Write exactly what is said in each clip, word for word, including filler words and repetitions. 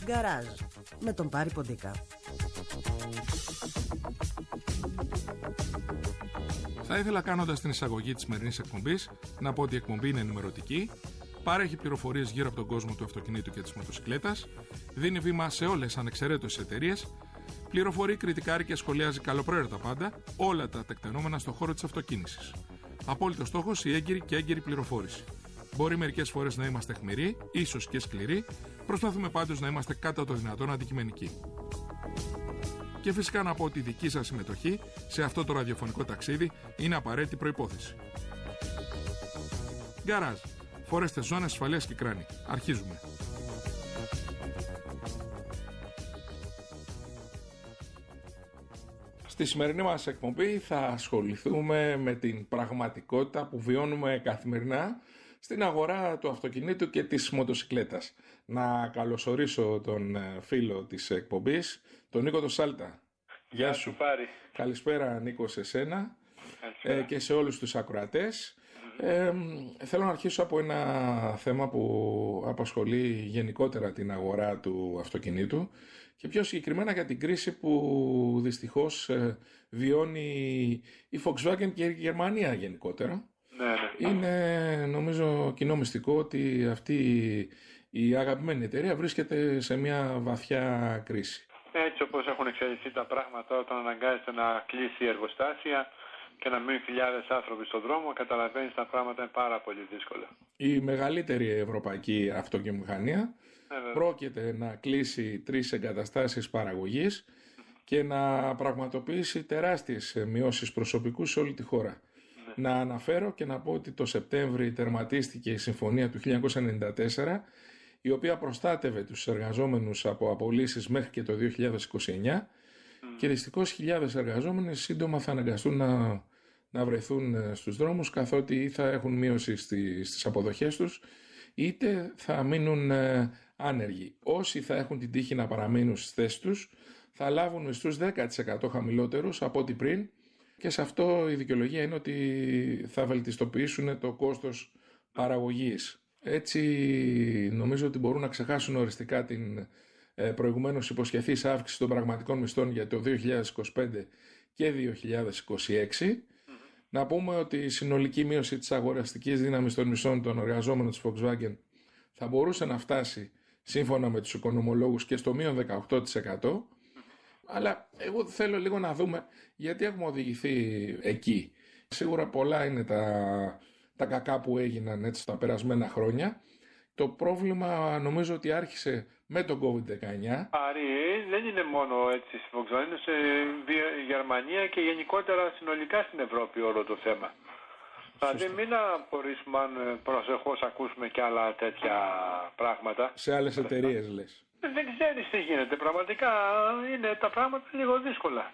Γκαράζ με τον Πάρη Ποντίκα. Θα ήθελα, κάνοντας την εισαγωγή της σημερινής εκπομπής, να πω ότι η εκπομπή είναι ενημερωτική, παρέχει πληροφορίες γύρω από τον κόσμο του αυτοκινήτου και της μοτοσυκλέτας, δίνει βήμα σε όλες ανεξαιρέτως εταιρείες, πληροφορεί, κριτικάρει και σχολιάζει καλοπροαίρετα πάντα όλα τα τεκτενόμενα στον χώρο της αυτοκίνησης. Απόλυτος στόχος η έγκυρη και έγκυρη πληροφόρηση. Μπορεί μερικές φορές να είμαστε αιχμηροί, ίσως και σκληροί, προσπαθούμε πάντως να είμαστε κατά το δυνατόν αντικειμενικοί. Και φυσικά να πω ότι η δική σας συμμετοχή σε αυτό το ραδιοφωνικό ταξίδι είναι απαραίτητη προϋπόθεση. Γκαράζ. Φορέστε ζώνες ασφαλείας και κράνη. Αρχίζουμε. Στη σημερινή μας εκπομπή θα ασχοληθούμε με την πραγματικότητα που βιώνουμε καθημερινά στην αγορά του αυτοκινήτου και της μοτοσυκλέτας. Να καλωσορίσω τον φίλο της εκπομπής, τον Νίκο το Σάλτα. Γεια σου. Πάρη. Καλησπέρα Νίκο σε σένα ε, και σε όλους τους ακροατές. Ε, θέλω να αρχίσω από ένα θέμα που απασχολεί γενικότερα την αγορά του αυτοκινήτου και πιο συγκεκριμένα για την κρίση που δυστυχώς ε, βιώνει η Volkswagen και η Γερμανία γενικότερα. Ναι, ναι. Είναι νομίζω κοινό μυστικό ότι αυτή η αγαπημένη εταιρεία βρίσκεται σε μια βαθιά κρίση. Έτσι όπως έχουν εξελιχθεί τα πράγματα, όταν αναγκάζεται να κλείσει εργοστάσια και να μείνουν χιλιάδες άνθρωποι στον δρόμο, καταλαβαίνεις τα πράγματα είναι πάρα πολύ δύσκολα. Η μεγαλύτερη ευρωπαϊκή αυτοκινητομηχανία ναι, πρόκειται να κλείσει τρεις εγκαταστάσεις παραγωγής και να πραγματοποιήσει τεράστιες μειώσεις προσωπικού σε όλη τη χώρα. Ναι. Να αναφέρω και να πω ότι το Σεπτέμβρη τερματίστηκε η συμφωνία του χίλια εννιακόσια ενενήντα τέσσερα, η οποία προστάτευε τους εργαζόμενους από απολύσεις μέχρι και το δύο χιλιάδες είκοσι εννιά mm. και δυστυχώς χιλιάδες εργαζόμενοι σύντομα θα αναγκαστούν να, να βρεθούν στους δρόμους, καθότι ή θα έχουν μείωση στις, στις αποδοχές τους είτε θα μείνουν ε, άνεργοι. Όσοι θα έχουν την τύχη να παραμείνουν στις θέσεις τους θα λάβουν μισθούς δέκα τοις εκατό χαμηλότερους από ό,τι πριν και σε αυτό η δικαιολογία είναι ότι θα βελτιστοποιήσουν το κόστος παραγωγής. Έτσι νομίζω ότι μπορούν να ξεχάσουν οριστικά την ε, προηγουμένως υποσχεθής αύξηση των πραγματικών μισθών για το δύο χιλιάδες είκοσι πέντε και δύο χιλιάδες είκοσι έξι. Mm-hmm. Να πούμε ότι η συνολική μείωση της αγοραστικής δύναμης των μισθών των εργαζόμενων της Volkswagen θα μπορούσε να φτάσει σύμφωνα με τους οικονομολόγους και στο μείον δεκαοκτώ τοις εκατό. Mm-hmm. Αλλά εγώ θέλω λίγο να δούμε γιατί έχουμε οδηγηθεί εκεί. Σίγουρα πολλά είναι τα... τα κακά που έγιναν έτσι τα περασμένα χρόνια. Το πρόβλημα νομίζω ότι άρχισε με τον κόβιντ δεκαεννιά. Άρη, δεν είναι μόνο έτσι στη Volkswagen, είναι σε Γερμανία και γενικότερα συνολικά στην Ευρώπη όλο το θέμα. Δηλαδή μην απορρίσουμε αν προσεχώς ακούσουμε και άλλα τέτοια πράγματα. Σε άλλες εταιρείες λες. Δεν ξέρεις τι γίνεται. Πραγματικά είναι τα πράγματα λίγο δύσκολα.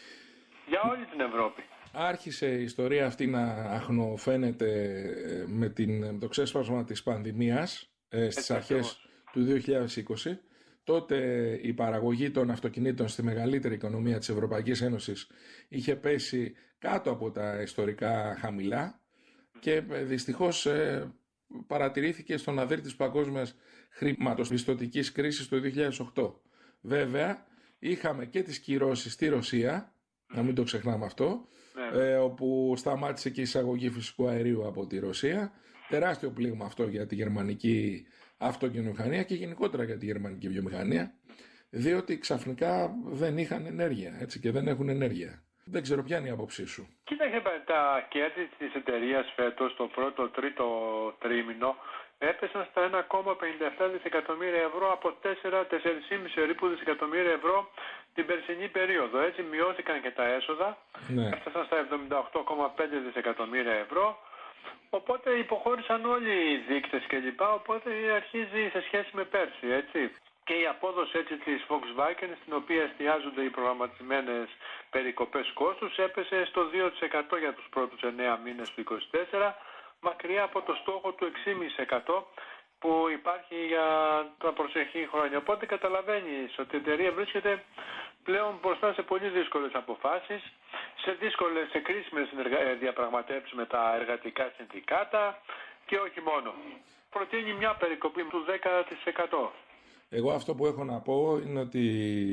Για όλη την Ευρώπη. Άρχισε η ιστορία αυτή να αχνοφαίνεται με, την, με το ξέσπασμα της πανδημίας ε, στις αρχές του δύο χιλιάδες είκοσι. Τότε η παραγωγή των αυτοκινήτων στη μεγαλύτερη οικονομία της Ευρωπαϊκής Ένωσης είχε πέσει κάτω από τα ιστορικά χαμηλά και δυστυχώς ε, παρατηρήθηκε στον αδύρ της παγκόσμιας χρηματοπιστωτικής κρίσης το δύο χιλιάδες οκτώ. Βέβαια είχαμε και τις κυρώσεις στη Ρωσία, να μην το ξεχνάμε αυτό, ναι. ε, όπου σταμάτησε και η εισαγωγή φυσικού αερίου από τη Ρωσία. Τεράστιο πλήγμα αυτό για τη γερμανική αυτοκινητομηχανία και γενικότερα για τη γερμανική βιομηχανία, διότι ξαφνικά δεν είχαν ενέργεια, έτσι, και δεν έχουν ενέργεια. Δεν ξέρω ποια είναι η άποψή σου. Κοίταξε, τα κέρδη της εταιρείας φέτος το πρώτο τρίτο τρίμηνο έπεσαν στα ένα κόμμα πενήντα επτά δισεκατομμύρια ευρώ από τέσσερα με τέσσερα κόμμα πέντε περίπου δισεκατομμύρια ευρώ την περσινή περίοδο. Έτσι μειώθηκαν και τα έσοδα, ναι. Έφτασαν στα εβδομήντα οκτώ κόμμα πέντε δισεκατομμύρια ευρώ. Οπότε υποχώρησαν όλοι οι δείκτες κλπ. Οπότε αρχίζει σε σχέση με πέρσι, έτσι. Και η απόδοση έτσι της Volkswagen, στην οποία εστιάζονται οι προγραμματισμένες περικοπές κόστους, έπεσε στο δύο τοις εκατό για τους πρώτους εννέα μήνες του είκοσι τέσσερα, μακριά από το στόχο του έξι κόμμα πέντε τοις εκατό που υπάρχει για τα προσεχή χρόνια. Οπότε καταλαβαίνεις ότι η εταιρεία βρίσκεται πλέον μπροστά σε πολύ δύσκολες αποφάσεις, σε δύσκολες, σε κρίσιμες διαπραγματεύσεις με τα εργατικά συνδικάτα και όχι μόνο. Προτείνει μια περικοπή του δέκα τοις εκατό. Εγώ αυτό που έχω να πω είναι ότι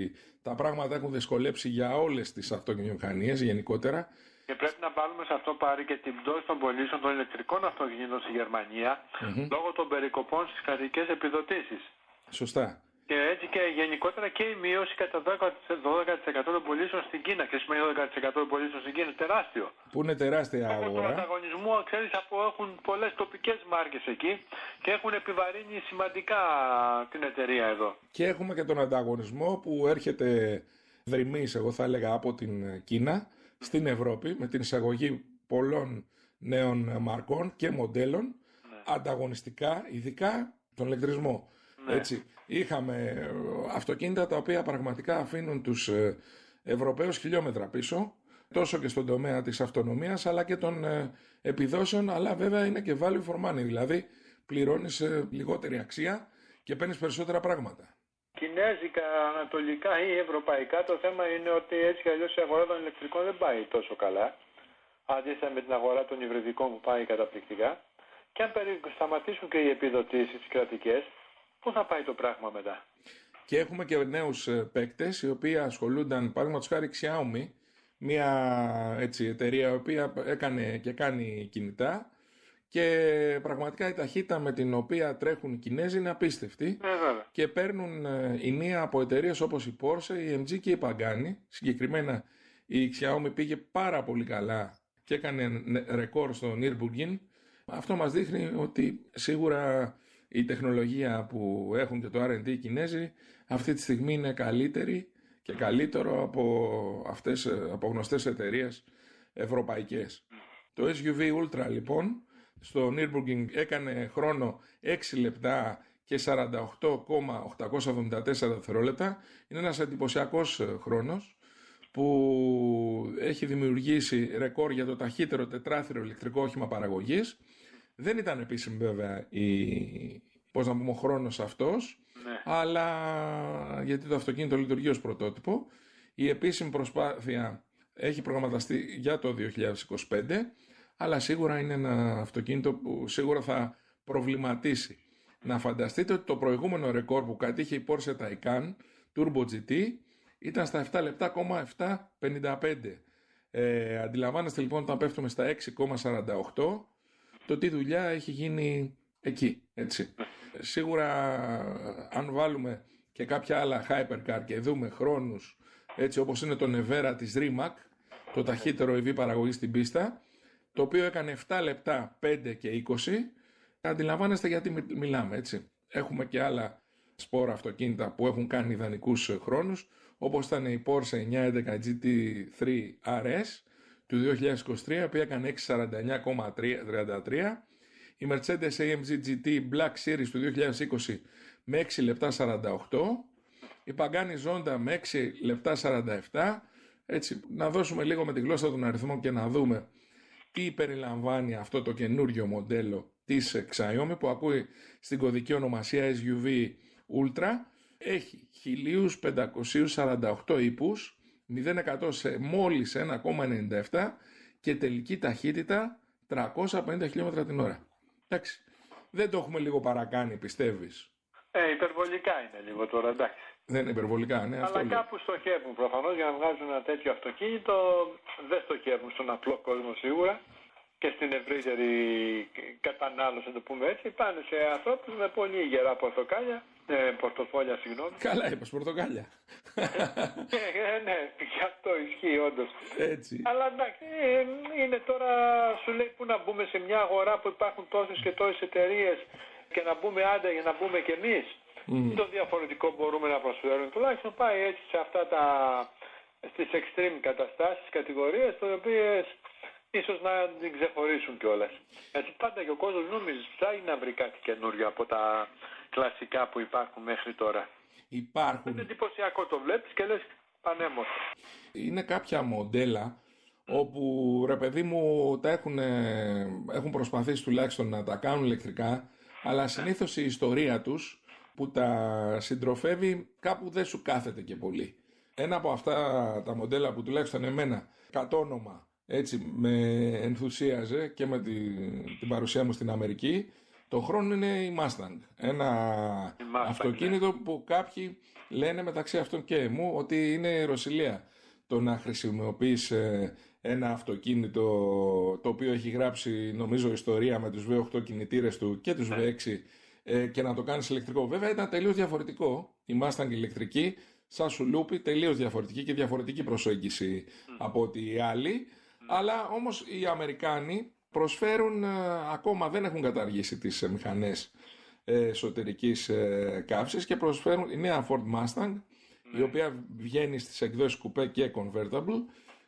τα πράγματα έχουν δυσκολέψει για όλες τις αυτοκινητομηχανίες γενικότερα. Και πρέπει να βάλουμε σε αυτό πάρει και την πτώση των πωλήσεων των ηλεκτρικών αυτοκινήτων στη Γερμανία mm-hmm. λόγω των περικοπών στις κρατικές επιδοτήσεις. Σωστά. Και έτσι και γενικότερα και η μείωση κατά δώδεκα τοις εκατό των πωλήσεων στην Κίνα. Και σημαίνει δώδεκα τοις εκατό των πωλήσεων στην Κίνα, τεράστιο. Που είναι τεράστια αγορά. Λόγω του ανταγωνισμού, ξέρεις, από έχουν πολλές τοπικές μάρκες εκεί και έχουν επιβαρύνει σημαντικά την εταιρεία εδώ. Και έχουμε και τον ανταγωνισμό που έρχεται δρυμής, εγώ θα έλεγα, από την Κίνα στην Ευρώπη με την εισαγωγή πολλών νέων μαρκών και μοντέλων ναι. ανταγωνιστικά, ειδικά τον ηλεκτρισμό. Ναι. Έτσι, είχαμε αυτοκίνητα τα οποία πραγματικά αφήνουν τους Ευρωπαίους χιλιόμετρα πίσω, τόσο και στον τομέα της αυτονομίας αλλά και των επιδόσεων, αλλά βέβαια είναι και value for money, δηλαδή πληρώνεις λιγότερη αξία και παίρνεις περισσότερα πράγματα. Κινέζικα, ανατολικά ή ευρωπαϊκά, το θέμα είναι ότι έτσι κι αλλιώς η αγορά των ηλεκτρικών δεν πάει τόσο καλά, αντίθετα με την αγορά των υβριδικών που πάει καταπληκτικά, και αν σταματήσουν και οι επιδοτήσεις κρατικές, πού θα πάει το πράγμα μετά. Και έχουμε και νέους παίκτες οι οποίοι ασχολούνταν, παραδείγματος χάρη Xiaomi, μια έτσι, εταιρεία η οποία έκανε και κάνει κινητά και πραγματικά η ταχύτητα με την οποία τρέχουν οι Κινέζοι είναι απίστευτη ε, και παίρνουν ηνία από εταιρείες όπως η Porsche, η εμ τζι και η Pagani. Συγκεκριμένα η Xiaomi πήγε πάρα πολύ καλά και έκανε ρεκόρ στο Nürburgring. Αυτό μας δείχνει ότι σίγουρα η τεχνολογία που έχουν και το αρ εντ ντι οι Κινέζοι αυτή τη στιγμή είναι καλύτερη και καλύτερο από αυτές, από γνωστές εταιρείες ευρωπαϊκές. Το ες γιου βι Ultra λοιπόν στο Nürburgring έκανε χρόνο έξι λεπτά και σαράντα οκτώ χιλιάδες οκτακόσια εβδομήντα τέσσερα δευτερόλεπτα. Είναι ένας εντυπωσιακός χρόνος που έχει δημιουργήσει ρεκόρ για το ταχύτερο τετράθυρο ηλεκτρικό όχημα παραγωγής. Δεν ήταν επίσημη βέβαια η, πώς να πούμε, ο χρόνος αυτός, ναι. αλλά γιατί το αυτοκίνητο λειτουργεί ως πρωτότυπο. Η επίσημη προσπάθεια έχει προγραμματιστεί για το δύο χιλιάδες είκοσι πέντε, αλλά σίγουρα είναι ένα αυτοκίνητο που σίγουρα θα προβληματίσει. Να φανταστείτε ότι το προηγούμενο ρεκόρ που κατήχε η Porsche Taycan Turbo τζι τι ήταν στα επτά λεπτά κόμμα επτακόσια πενήντα πέντε. Ε, αντιλαμβάνεστε λοιπόν όταν πέφτουμε στα έξι κόμμα σαράντα οκτώ το τι δουλειά έχει γίνει εκεί, έτσι. Σίγουρα αν βάλουμε και κάποια άλλα hypercar και δούμε χρόνους έτσι όπως είναι το Nevera της Rimac, το ταχύτερο ι βι παραγωγή στην πίστα, το οποίο έκανε επτά λεπτά πέντε και είκοσι, αντιλαμβάνεστε γιατί μιλάμε, έτσι. Έχουμε και άλλα σπόρα αυτοκίνητα που έχουν κάνει ιδανικούς χρόνους, όπως ήταν η Porsche εννιακόσια έντεκα τζι τι θρι αρ ες του δύο χιλιάδες είκοσι τρία, που έκανε έξι σαράντα εννιά κόμμα τριάντα τρία, η Mercedes έι εμ τζι τζι τι Black Series του δύο χιλιάδες είκοσι με έξι λεπτά σαράντα οκτώ, η Pagani Zonda με έξι λεπτά σαράντα επτά. Έτσι, να δώσουμε λίγο με τη γλώσσα των αριθμών και να δούμε τι περιλαμβάνει αυτό το καινούριο μοντέλο της Xiaomi που ακούει στην κωδική ονομασία ες γιου βι Ultra. Έχει χίλια πεντακόσιους σαράντα οκτώ ύπους, μηδέν εκατό σε μόλις ένα κόμμα ενενήντα επτά και τελική ταχύτητα τριακόσια πενήντα χιλιόμετρα την ώρα. Εντάξει, δεν το έχουμε λίγο παρακάνει, πιστεύεις? Ε, υπερβολικά είναι λίγο τώρα, εντάξει. Δεν είναι υπερβολικά, ναι. Αλλά αυτό κάπου λέω. Στοχεύουν προφανώς για να βγάζουν ένα τέτοιο αυτοκίνητο. Δεν στοχεύουν στον απλό κόσμο σίγουρα και στην ευρύτερη κατανάλωση, να το πούμε έτσι. Πάνε σε ανθρώπους με πολύ γερά πορτοκάλια, ε, πορτοφόλια, συγγνώμη. Καλά είπες, πορτοκάλια. ε, ναι, και αυτό ισχύει όντως. Έτσι. Αλλά εντάξει, είναι τώρα, σου λέει, που να μπούμε σε μια αγορά που υπάρχουν τόσες και τόσες εταιρείες και να μπούμε άντα για να μπούμε κι εμείς. Mm. Το διαφορετικό μπορούμε να προσφέρουμε. Τουλάχιστον πάει έτσι σε αυτά τα, στις extreme καταστάσεις, κατηγορίες, τις οποίες ίσως να την ξεχωρίσουν κιόλας. Έτσι πάντα και ο κόσμος νόμιζε ψάχνει να βρει κάτι καινούριο από τα κλασικά που υπάρχουν μέχρι τώρα. Υπάρχουν. Είναι εντυπωσιακό, το βλέπεις και λες πανέμορφο. Είναι κάποια μοντέλα όπου ρε παιδί μου τα έχουν, έχουν προσπαθήσει τουλάχιστον να τα κάνουν ηλεκτρικά, αλλά συνήθως η ιστορία τους που τα συντροφεύει κάπου δεν σου κάθεται και πολύ. Ένα από αυτά τα μοντέλα που τουλάχιστον εμένα κατ' όνομα έτσι με ενθουσίαζε και με την, την παρουσία μου στην Αμερική, Το χρόνο είναι η Mustang. Ένα η Mustang, αυτοκίνητο ναι. που κάποιοι λένε μεταξύ αυτών και μου ότι είναι ιεροσυλία το να χρησιμοποιείς ε, ένα αυτοκίνητο το οποίο έχει γράψει νομίζω ιστορία με τους βι οκτώ κινητήρες του και τους ναι. βι έξι ε, και να το κάνεις ηλεκτρικό. Βέβαια ήταν τελείως διαφορετικό η Mustang ηλεκτρική, σαν σουλούπι, τελείως διαφορετική και διαφορετική προσέγγιση mm. από ότι οι άλλοι. Mm. Αλλά όμως οι Αμερικάνοι προσφέρουν, ε, ακόμα δεν έχουν καταργήσει τις ε, μηχανές ε, εσωτερικής ε, καύσης και προσφέρουν η νέα Ford Mustang, mm. η οποία βγαίνει στις εκδόσεις κουπέ και convertible, mm.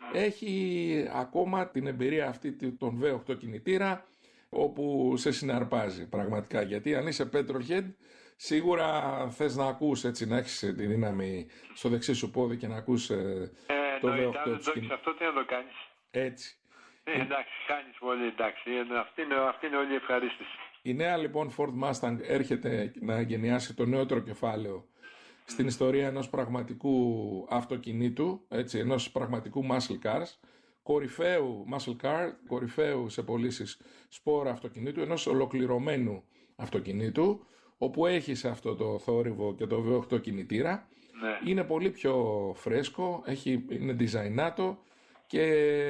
έχει ακόμα την εμπειρία αυτή των βι οκτώ κινητήρα, όπου σε συναρπάζει πραγματικά, γιατί αν είσαι petrolhead σίγουρα θες να ακούς, έτσι, να έχεις τη δύναμη στο δεξί σου πόδι και να ακούς ε, ε, το βι οκτώ. βι οκτώ. Αν το αυτό τι να το κάνεις. Έτσι. Ε, εντάξει, χάνεις πολύ, εντάξει. Αυτή είναι, αυτή είναι όλη η ευχαρίστηση. Η νέα λοιπόν Ford Mustang έρχεται να εγκαινιάσει το νεότερο κεφάλαιο στην ιστορία ενός πραγματικού αυτοκινήτου, έτσι, ενός πραγματικού muscle cars, κορυφαίου muscle car, κορυφαίου σε πωλήσεις σπόρα αυτοκινήτου, ενός ολοκληρωμένου αυτοκινήτου, όπου έχεις αυτό το θόρυβο και το βι οκτώ κινητήρα. Ναι. Είναι πολύ πιο φρέσκο, έχει, είναι designato και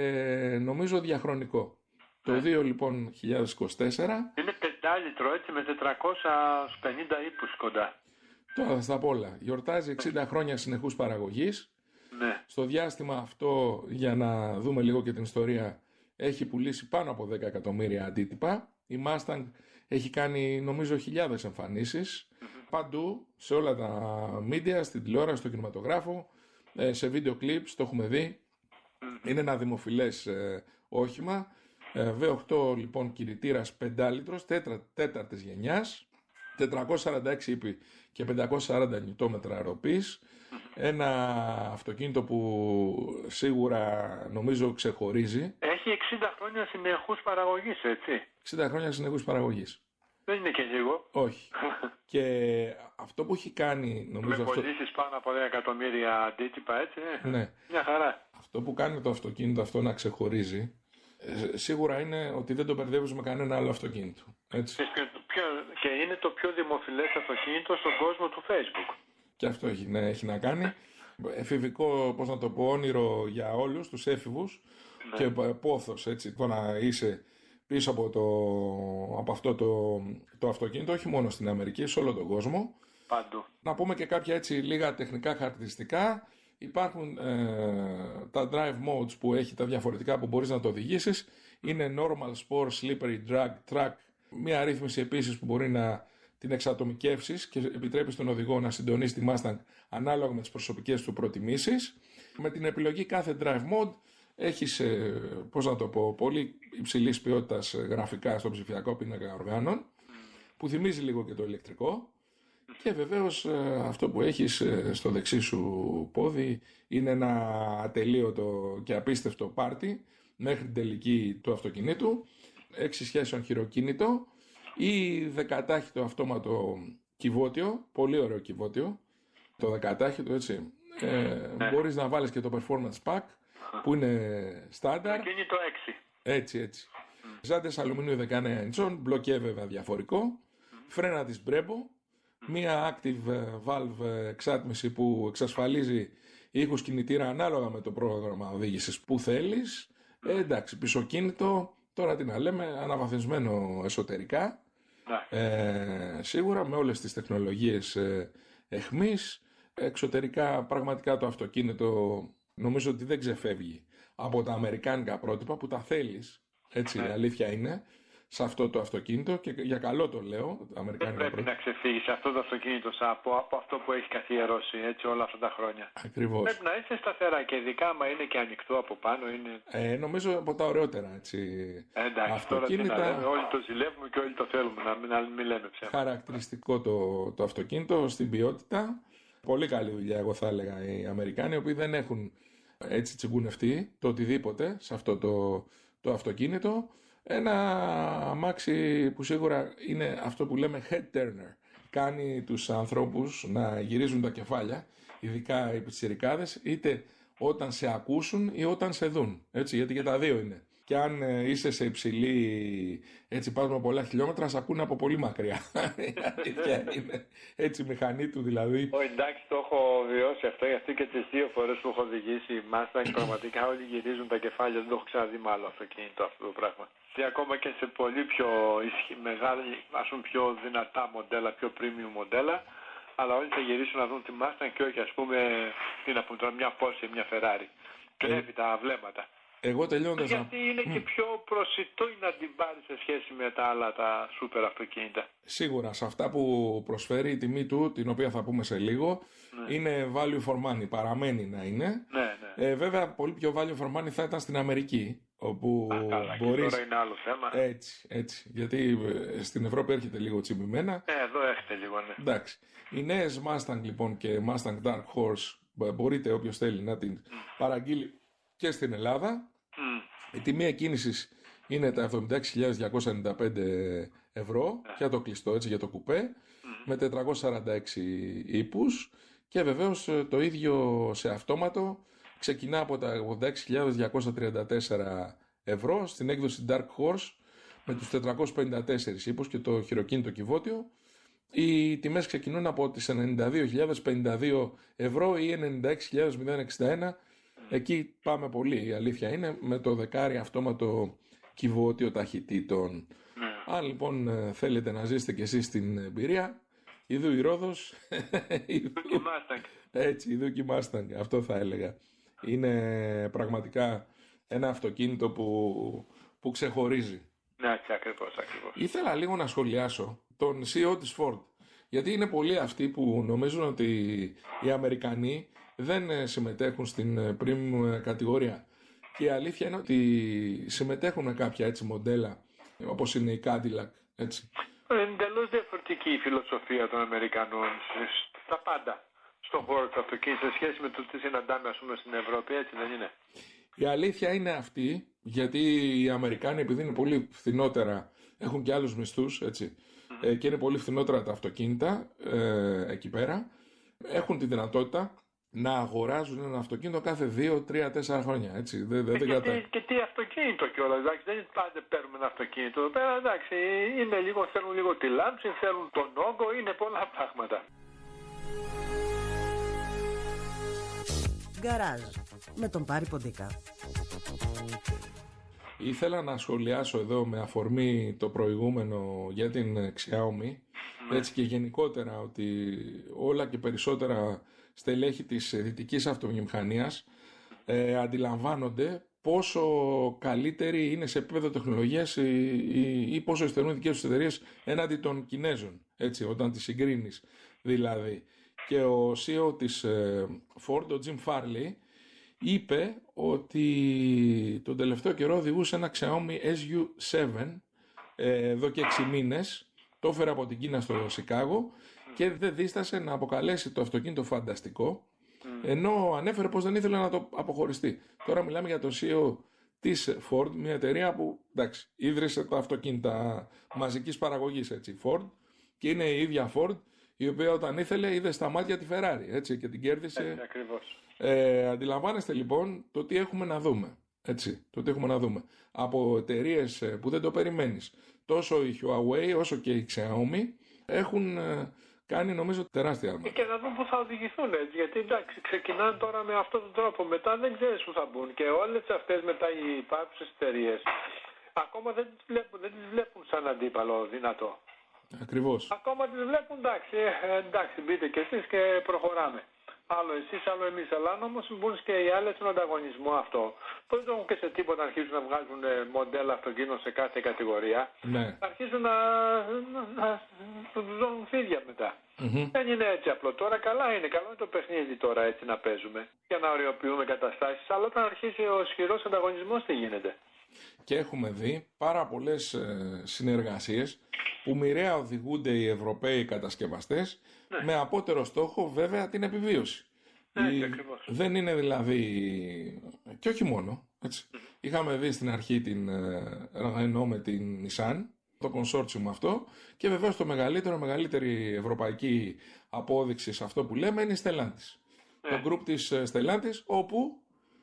νομίζω διαχρονικό. Ναι. Το δύο λοιπόν χιλιάδες είκοσι τέσσερα. Είναι πεντάλιτρο, έτσι, με τετρακόσια πενήντα ύπους κοντά. Τώρα θα στα πω όλα. Γιορτάζει εξήντα χρόνια συνεχούς παραγωγής. Ναι. Στο διάστημα αυτό, για να δούμε λίγο και την ιστορία, έχει πουλήσει πάνω από δέκα εκατομμύρια αντίτυπα. Η Mustang έχει κάνει νομίζω χιλιάδες εμφανίσεις mm-hmm. παντού, σε όλα τα media, στην τηλεόραση, στο κινηματογράφο, σε βίντεο κλιπ, το έχουμε δει. Mm-hmm. Είναι ένα δημοφιλές ε, όχημα. Ε, βι οκτώ λοιπόν κινητήρας πεντάλιτρος, τέτρα, τέταρτης γενιάς, τετρακόσια σαράντα έξι ύπη και πεντακόσια σαράντα νιουτόμετρα αεροπής. Ένα αυτοκίνητο που σίγουρα νομίζω ξεχωρίζει. Έχει εξήντα χρόνια συνεχούς παραγωγής, έτσι. εξήντα χρόνια συνεχούς παραγωγής. Δεν είναι και λίγο. Όχι. Και αυτό που έχει κάνει, νομίζω. Με πωλήσεις αυτό... πάνω από δέκα εκατομμύρια αντίτυπα, έτσι. Ναι. Μια χαρά. Αυτό που κάνει το αυτοκίνητο αυτό να ξεχωρίζει, σίγουρα είναι ότι δεν το μπερδεύεις με κανένα άλλο αυτοκίνητο. Έτσι. Και είναι το πιο δημοφιλές αυτοκίνητο στον κόσμο του Facebook. Και αυτό έχει, ναι, έχει να κάνει. Εφηβικό, πώς να το πω, όνειρο για όλους τους έφηβους, ναι. Και πόθος, έτσι, το να είσαι πίσω από, το, από αυτό το, το αυτοκίνητο, όχι μόνο στην Αμερική, σε όλο τον κόσμο. Παντού. Να πούμε και κάποια έτσι λίγα τεχνικά χαρακτηριστικά. Υπάρχουν ε, τα drive modes που έχει τα διαφορετικά που μπορείς να το οδηγήσεις. Είναι normal, sport, slippery, drag, track. Μια ρύθμιση επίσης που μπορεί να την εξατομικεύσεις και επιτρέπει στον οδηγό να συντονίσει τη Mustang ανάλογα με τις προσωπικές του προτιμήσεις. Με την επιλογή κάθε drive mode έχεις, ε, πώς να το πω, πολύ υψηλής ποιότητας γραφικά στο ψηφιακό πίνακα οργάνων, που θυμίζει λίγο και το ηλεκτρικό. Και βεβαίως ε, αυτό που έχεις ε, στο δεξί σου πόδι είναι ένα ατελείωτο και απίστευτο πάρτι μέχρι την τελική του αυτοκινήτου, έξι σχέσεων χειροκίνητο ή δεκατάχυτο αυτόματο κυβότιο, πολύ ωραίο κυβότιο, το δεκατάχυτο, έτσι. Ε, ναι. Μπορείς να βάλεις και το performance pack που είναι στάνταρ. Κίνητο έξι. Έτσι, έτσι. Mm. Ζάντες αλουμινίου δεκαεννέα ιντσών, μπλοκέ βέβαια διαφορικό, mm. φρένα της Brembo, μία active valve εξάτμιση που εξασφαλίζει ήχους κινητήρα ανάλογα με το πρόγραμμα οδήγησης που θέλεις. Ε, εντάξει, πισωκίνητο, τώρα τι να λέμε, αναβαθμισμένο εσωτερικά. Ε, σίγουρα με όλες τις τεχνολογίες ε, εχμής. Εξωτερικά πραγματικά το αυτοκίνητο νομίζω ότι δεν ξεφεύγει από τα αμερικάνικα πρότυπα που τα θέλεις, έτσι, η αλήθεια είναι, σε αυτό το αυτοκίνητο, και για καλό το λέω. Δεν πρέπει πρότυπα. να ξεφύγει σε αυτό το αυτοκίνητο από, από αυτό που έχει καθιερώσει, έτσι, όλα αυτά τα χρόνια. Ακριβώς. Πρέπει να είσαι σταθερά, και ειδικά άμα είναι και ανοιχτό από πάνω. Είναι... Ε, νομίζω από τα ωραιότερα, έτσι, εντάξει, αυτοκίνητα. Τώρα τι να λέμε, όλοι το ζηλεύουμε και όλοι το θέλουμε, να μην, να μην λέμε ψέματα. Χαρακτηριστικό το, το αυτοκίνητο στην ποιότητα. Πολύ καλή δουλειά, εγώ θα έλεγα, οι Αμερικάνοι, οι οποίοι δεν έχουν έτσι τσιγκουνευτεί το οτιδήποτε σε αυτό το, το αυτοκίνητο. Ένα αμάξι που σίγουρα είναι αυτό που λέμε head turner. Κάνει τους ανθρώπους να γυρίζουν τα κεφάλια, ειδικά οι πιτσιρικάδες, είτε όταν σε ακούσουν ή όταν σε δουν. Έτσι, γιατί και τα δύο είναι. Και αν ε, είσαι σε υψηλή, έτσι πας με πολλά χιλιόμετρα, σε ακούνε από πολύ μακριά. Είναι έτσι η μηχανή του δηλαδή. Ω, εντάξει, το έχω βιώσει αυτό, γιατί και τις δύο φορές που έχω οδηγήσει η Mustang, πραγματικά όλοι γυρίζουν τα κεφάλια, δεν το έχω ξαναδεί με άλλο αυτοκίνητο αυτό το πράγμα. Και ακόμα και σε πολύ πιο ισχυ... μεγάλη, ας πούμε πιο δυνατά μοντέλα, πιο premium μοντέλα, αλλά όλοι θα γυρίσουν να δουν τη Mustang και όχι, ας πούμε, τι να πούμε τώρα, μια Porsche, μια Ferrari. Κλέβει ε... τα βλέμματα. Εγώ τελειώνοντας... Γιατί είναι mm. και πιο προσιτό να την πάρει σε σχέση με τα άλλα τα σούπερ αυτοκίνητα. Σίγουρα, σε αυτά που προσφέρει η τιμή του, την οποία θα πούμε σε λίγο, ναι. είναι value for money, παραμένει να είναι. Ναι, ναι. Ε, βέβαια, πολύ πιο value for money θα ήταν στην Αμερική, όπου Α, καλά, μπορείς... και τώρα είναι άλλο θέμα. Έτσι, έτσι, γιατί στην Ευρώπη έρχεται λίγο τσιμπημένα. Ε, εδώ έρχεται λίγο, ναι. Εντάξει. Οι νέες Mustang λοιπόν και Mustang Dark Horse, μπορείτε όποιος θέλει να την mm. παραγγείλει και στην Ελλάδα. Mm. Η τιμή εκκίνησης είναι τα εβδομήντα έξι χιλιάδες διακόσια ενενήντα πέντε ευρώ yeah. για το κλειστό, έτσι, για το κουπέ, mm. με τετρακόσια σαράντα έξι ύπους, και βεβαίως το ίδιο σε αυτόματο ξεκινά από τα ογδόντα έξι χιλιάδες διακόσια τριάντα τέσσερα ευρώ στην έκδοση Dark Horse με τους τετρακόσιους πενήντα τέσσερα ύπους και το χειροκίνητο κυβότιο. Οι τιμές ξεκινούν από τις ενενήντα δύο χιλιάδες πενήντα δύο ευρώ ή ενενήντα έξι χιλιάδες εξήντα ένα. Εκεί πάμε πολύ, η αλήθεια είναι, με το δεκάρι αυτόματο κυβότιο ταχυτήτων. Ναι. Αν λοιπόν θέλετε να ζήσετε κι εσείς την εμπειρία, ειδού η Ρόδος, ειδού η Mustang. Έτσι, ειδού και η Mustang, αυτό θα έλεγα. Είναι πραγματικά ένα αυτοκίνητο που, που ξεχωρίζει. Ναι, ακριβώς, ακριβώς. Ήθελα λίγο να σχολιάσω τον σι ι ο της Ford, γιατί είναι πολλοί αυτοί που νομίζουν ότι οι Αμερικανοί δεν συμμετέχουν στην premium κατηγορία. Και η αλήθεια είναι ότι συμμετέχουν με κάποια έτσι μοντέλα, όπως είναι η Cadillac, έτσι. Είναι εντελώς διαφορετική η φιλοσοφία των Αμερικανών στα πάντα, στον χώρο του αυτοκίνητου, σε σχέση με το τι συναντάμε, ας πούμε, στην Ευρώπη, έτσι δεν είναι? Η αλήθεια είναι αυτή, γιατί οι Αμερικάνοι, επειδή είναι πολύ φθηνότερα, έχουν και άλλους μισθούς, έτσι, mm-hmm. ε, και είναι πολύ φθηνότερα τα αυτοκίνητα ε, εκεί πέρα, έχουν τη δυνατότητα να αγοράζουν ένα αυτοκίνητο κάθε δύο, τρία, τέσσερα χρόνια. Έτσι. Δεν, δεν, και, δεν τι, και τι αυτοκίνητο κιόλας. Δεν πάντα παίρνουμε ένα αυτοκίνητο εδώ πέρα. Εντάξει, είναι λίγο, θέλουν λίγο τη λάμψη, θέλουν τον όγκο, είναι πολλά πράγματα. Γκαράζ με τον Πάρη Ποντίκα. Ήθελα να σχολιάσω εδώ με αφορμή το προηγούμενο για την Xiaomi, ναι. έτσι, και γενικότερα ότι όλα και περισσότερα στελέχη της δυτικής αυτομηχανίας ε, αντιλαμβάνονται πόσο καλύτερη είναι σε επίπεδο τεχνολογίας ή, ή, ή πόσο υστερούν οι δικές τους εταιρείες έναντι των Κινέζων, έτσι, όταν τις συγκρίνεις δηλαδή. Και ο σι ι ο της ε, Ford, ο Jim Farley, είπε ότι τον τελευταίο καιρό οδηγούσε ένα Xiaomi ες γιου σέβεν ε, εδώ και έξι μήνες, το έφερε από την Κίνα στο Σικάγο και δεν δίστασε να αποκαλέσει το αυτοκίνητο φανταστικό, mm. ενώ ανέφερε πως δεν ήθελε να το αποχωριστεί. Τώρα μιλάμε για το σι ι ο της Ford, μια εταιρεία που, εντάξει, ίδρυσε τα αυτοκίνητα μαζικής παραγωγής, έτσι, Ford, και είναι η ίδια Ford η οποία όταν ήθελε είδε στα μάτια τη Ferrari, έτσι, και την κέρδισε. Έτσι, ακριβώς. Ε, αντιλαμβάνεστε λοιπόν το τι έχουμε να δούμε, έτσι, το τι έχουμε να δούμε από εταιρείες που δεν το περιμένεις. Τόσο η Huawei όσο και η Xiaomi έχουν ε, κάνει, νομίζω, τεράστια άλματα. Και να δουν πού θα οδηγηθούν, έτσι, γιατί εντάξει, ξεκινάνε τώρα με αυτόν τον τρόπο, μετά δεν ξέρεις πού θα μπουν και όλες αυτές μετά οι υπάρχουσες εταιρείες ακόμα δεν τις βλέπουν, δεν τις βλέπουν σαν αντίπαλο δυνατό. Ακριβώς. Ακόμα τις βλέπουν, εντάξει, ε, εντάξει, μπείτε κι εσείς και προχωράμε. Άλλο εσείς, άλλο εμείς. Αλλά αν όμως μπουν και οι άλλοι στον ανταγωνισμό αυτό, που δεν έχουν και σε τίποτα να αρχίζουν να βγάζουν μοντέλα αυτοκίνητων σε κάθε κατηγορία, ναι. αρχίζουν να, να, να, να τους ζώνουν φίδια μετά. Mm-hmm. Δεν είναι έτσι απλό. Τώρα καλά είναι, καλό είναι το παιχνίδι τώρα έτσι να παίζουμε για να οριοποιούμε καταστάσεις, αλλά όταν αρχίσει ο ισχυρός ανταγωνισμός τι γίνεται. Και έχουμε δει πάρα πολλές ε, συνεργασίες που μοιραία οδηγούνται οι Ευρωπαίοι κατασκευαστές, ναι. με απότερο στόχο βέβαια την επιβίωση. Ναι, η... Δεν είναι δηλαδή, και όχι μόνο, έτσι. Mm. Είχαμε δει στην αρχή την Renault με την Nissan, το consortium αυτό, και βεβαίως το μεγαλύτερο, μεγαλύτερη ευρωπαϊκή απόδειξη σε αυτό που λέμε είναι η Stellantis. Ναι. Το group της Stellantis, όπου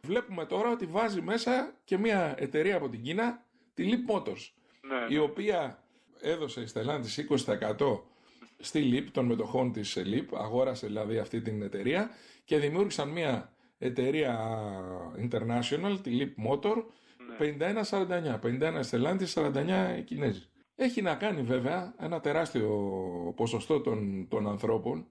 Βλέπουμε τώρα ότι βάζει μέσα και μια εταιρεία από την Κίνα, τη Leap Motors, ναι. η οποία έδωσε στη Stellantis είκοσι τοις εκατό στη Leap των μετοχών της Leap, αγόρασε δηλαδή αυτή την εταιρεία και δημιούργησαν μια εταιρεία international, τη Leap Motor, ναι. πενήντα ένα σαράντα εννιά, πενήντα ένα Stellantis, σαράντα εννιά οι Κινέζοι. Έχει να κάνει βέβαια ένα τεράστιο ποσοστό των, των ανθρώπων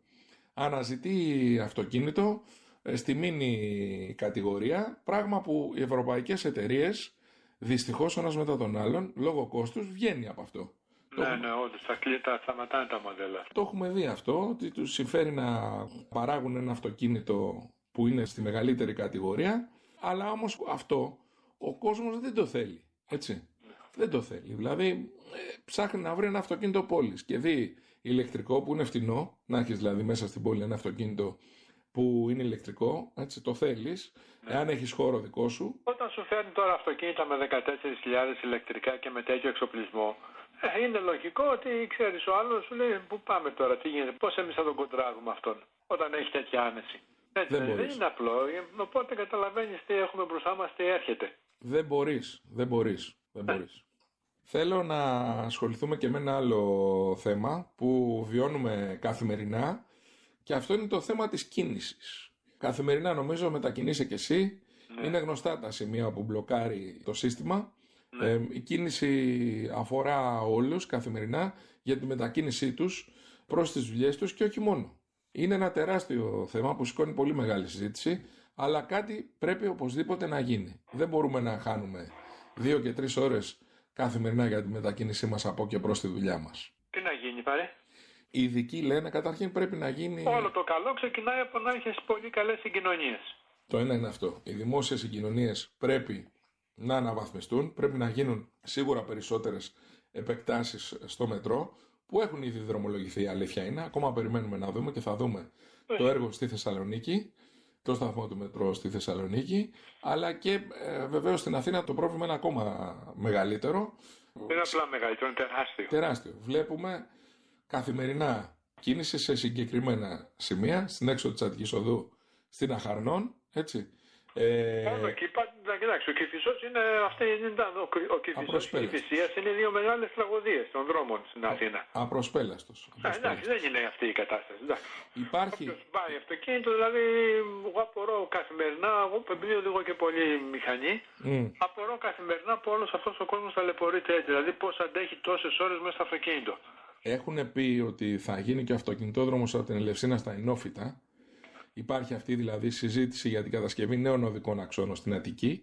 αναζητεί αυτοκίνητο στη μίνι κατηγορία, πράγμα που οι ευρωπαϊκές εταιρείες δυστυχώς ο ένας μετά τον άλλον λόγω κόστους βγαίνει από αυτό. Ναι, το... ναι, όντως τα κλειτά σταματάνε τα μοντέλα. Το έχουμε δει αυτό, ότι τους συμφέρει να παράγουν ένα αυτοκίνητο που είναι στη μεγαλύτερη κατηγορία, αλλά όμως αυτό ο κόσμος δεν το θέλει, έτσι. Δεν το θέλει. Δηλαδή, ε, ψάχνει να βρει ένα αυτοκίνητο πόλης και δει ηλεκτρικό που είναι φτηνό, να έχεις δηλαδή μέσα στην πόλη ένα αυτοκίνητο που είναι ηλεκτρικό, έτσι, το θέλεις, ναι. Εάν έχεις χώρο δικό σου. Όταν σου φέρνει τώρα αυτοκίνητα με δεκατέσσερις χιλιάδες ηλεκτρικά και με τέτοιο εξοπλισμό, ε, είναι λογικό ότι ξέρεις ο άλλος σου λέει πού πάμε τώρα, τι γίνεται, πώς εμείς θα τον κοντράρουμε αυτόν όταν έχει τέτοια άνεση. Έτσι, δεν, δεν είναι απλό, οπότε καταλαβαίνεις τι έχουμε μπροστά μας, τι έρχεται. Δεν μπορείς, δεν μπορείς, δεν μπορείς. Θέλω να ασχοληθούμε και με ένα άλλο θέμα που βιώνουμε καθημερινά και αυτό είναι το θέμα της κίνησης. Καθημερινά νομίζω μετακινείσαι και εσύ, ναι. Είναι γνωστά τα σημεία που μπλοκάρει το σύστημα. Ναι. Ε, η κίνηση αφορά όλους καθημερινά για τη μετακίνησή τους προς τις δουλειές τους και όχι μόνο. Είναι ένα τεράστιο θέμα που σηκώνει πολύ μεγάλη συζήτηση, αλλά κάτι πρέπει οπωσδήποτε να γίνει. Δεν μπορούμε να χάνουμε δύο και τρεις ώρες καθημερινά για τη μετακίνησή μας από και προς τη δουλειά μας. Τι να γίνει, πάρε. Οι ειδικοί λένε καταρχήν πρέπει να γίνει. Όλο το καλό ξεκινάει από να έχεις πολύ καλές συγκοινωνίες. Το ένα είναι αυτό. Οι δημόσιες συγκοινωνίες πρέπει να αναβαθμιστούν, πρέπει να γίνουν σίγουρα περισσότερες επεκτάσεις στο μετρό που έχουν ήδη δρομολογηθεί, η αλήθεια είναι. Ακόμα περιμένουμε να δούμε και θα δούμε ε. το έργο στη Θεσσαλονίκη, το σταθμό του μετρό στη Θεσσαλονίκη, αλλά και ε, βεβαίως στην Αθήνα το πρόβλημα είναι ακόμα μεγαλύτερο. Δεν είναι απλά μεγαλύτερο, είναι τεράστιο. Τεράστιο. Βλέπουμε καθημερινά κίνηση σε συγκεκριμένα σημεία, στην έξοδο της Αττικής Οδού, στην Αχαρνών, έτσι. Ε... Πάνω εκεί, πάντα, κοιτάξτε, ο Κηφισός είναι, αυτή είναι, ο Κηφισός και η Κηφισίας είναι δύο μεγάλες τραγωδίες των δρόμων στην Αθήνα. Απροσπέλαστος. Εντάξει, δεν είναι αυτή η κατάσταση. Εντάξει. Υπάρχει... Όποιος πάει αυτοκίνητο, δηλαδή, εγώ απορώ καθημερινά, εγώ επειδή οδηγώ και πολύ μηχανή, mm. απορώ καθημερινά που όλος αυτός ο κόσμος ταλαιπωρείται έτσι, δηλαδή πώς αντέχει τόσες ώρες μέσα στο αυτοκίνητο. Έχουν πει ότι θα γίνει και ο αυτοκινητόδρομος από την Ελευσίνα στα Ινόφυτα. Υπάρχει αυτή δηλαδή συζήτηση για την κατασκευή νέων οδικών αξώνων στην Αττική,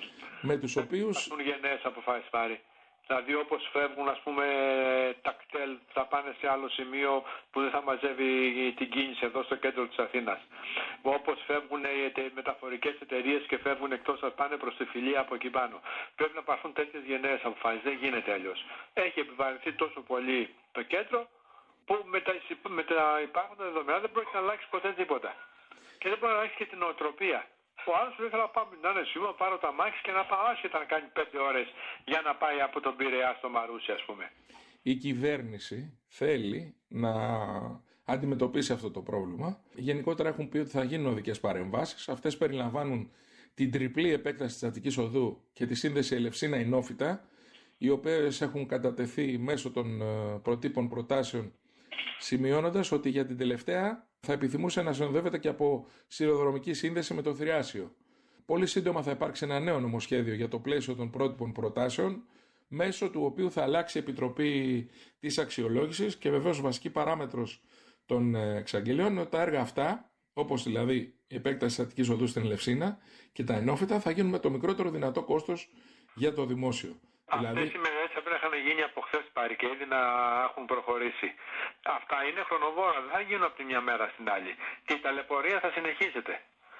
με τους οποίους... Θα έχουν γενναίες αποφάσεις πάρει. Δηλαδή όπως φεύγουν ας πούμε τα κτέλ θα πάνε σε άλλο σημείο που δεν θα μαζεύει την κίνηση εδώ στο κέντρο της Αθήνας. Όπως φεύγουν οι μεταφορικές εταιρείες και φεύγουν εκτός θα πάνε προς τη Φιλία από εκεί πάνω. Πρέπει να πάρθουν τέτοιες γενναίες αποφάσεις. Δεν γίνεται αλλιώς. Έχει επιβαρυνθεί τόσο πολύ το κέντρο που με τα, με τα υπάρχοντα δεδομένα δεν πρόκειται να αλλάξει ποτέ τίποτα. Και δεν μπορεί να αλλάξει και την νοοτροπία. Ο άλλος δεν ήθελα να πάμε να είναι σήμερα, πάρω τα μάξι και να πάω άσχετα να κάνει πέντε ώρες για να πάει από τον Πειραιά στο Μαρούσι, ας πούμε. Η κυβέρνηση θέλει να αντιμετωπίσει αυτό το πρόβλημα. Γενικότερα έχουν πει ότι θα γίνουν οδικές παρεμβάσεις. Αυτές περιλαμβάνουν την τριπλή επέκταση της Αττικής Οδού και τη σύνδεση Ελευσίνα-Ινόφυτα, οι οποίες έχουν κατατεθεί μέσω των προτύπων προτάσεων, σημειώνοντας ότι για την τελευταία θα επιθυμούσε να συνοδεύεται και από σιδηροδρομική σύνδεση με το Θηριάσιο. Πολύ σύντομα θα υπάρξει ένα νέο νομοσχέδιο για το πλαίσιο των πρότυπων προτάσεων, μέσω του οποίου θα αλλάξει η Επιτροπή της Αξιολόγησης και βεβαίως βασική παράμετρος των εξαγγελιών είναι ότι τα έργα αυτά, όπως δηλαδή η επέκταση της Αττικής Οδού στην Ελευσίνα και τα Ινόφυτα, θα γίνουν με το μικρότερο δυνατό κόστος για το δημόσιο. Αυτές δηλαδή... οι μελέτες θα πρέπει να είχαν γίνει από χθες πάρει και ήδη να έχουν προχωρήσει. Αυτά είναι χρονοβόρα, δεν θα γίνουν από τη μια μέρα στην άλλη. Και η ταλαιπωρία θα συνεχίζεται.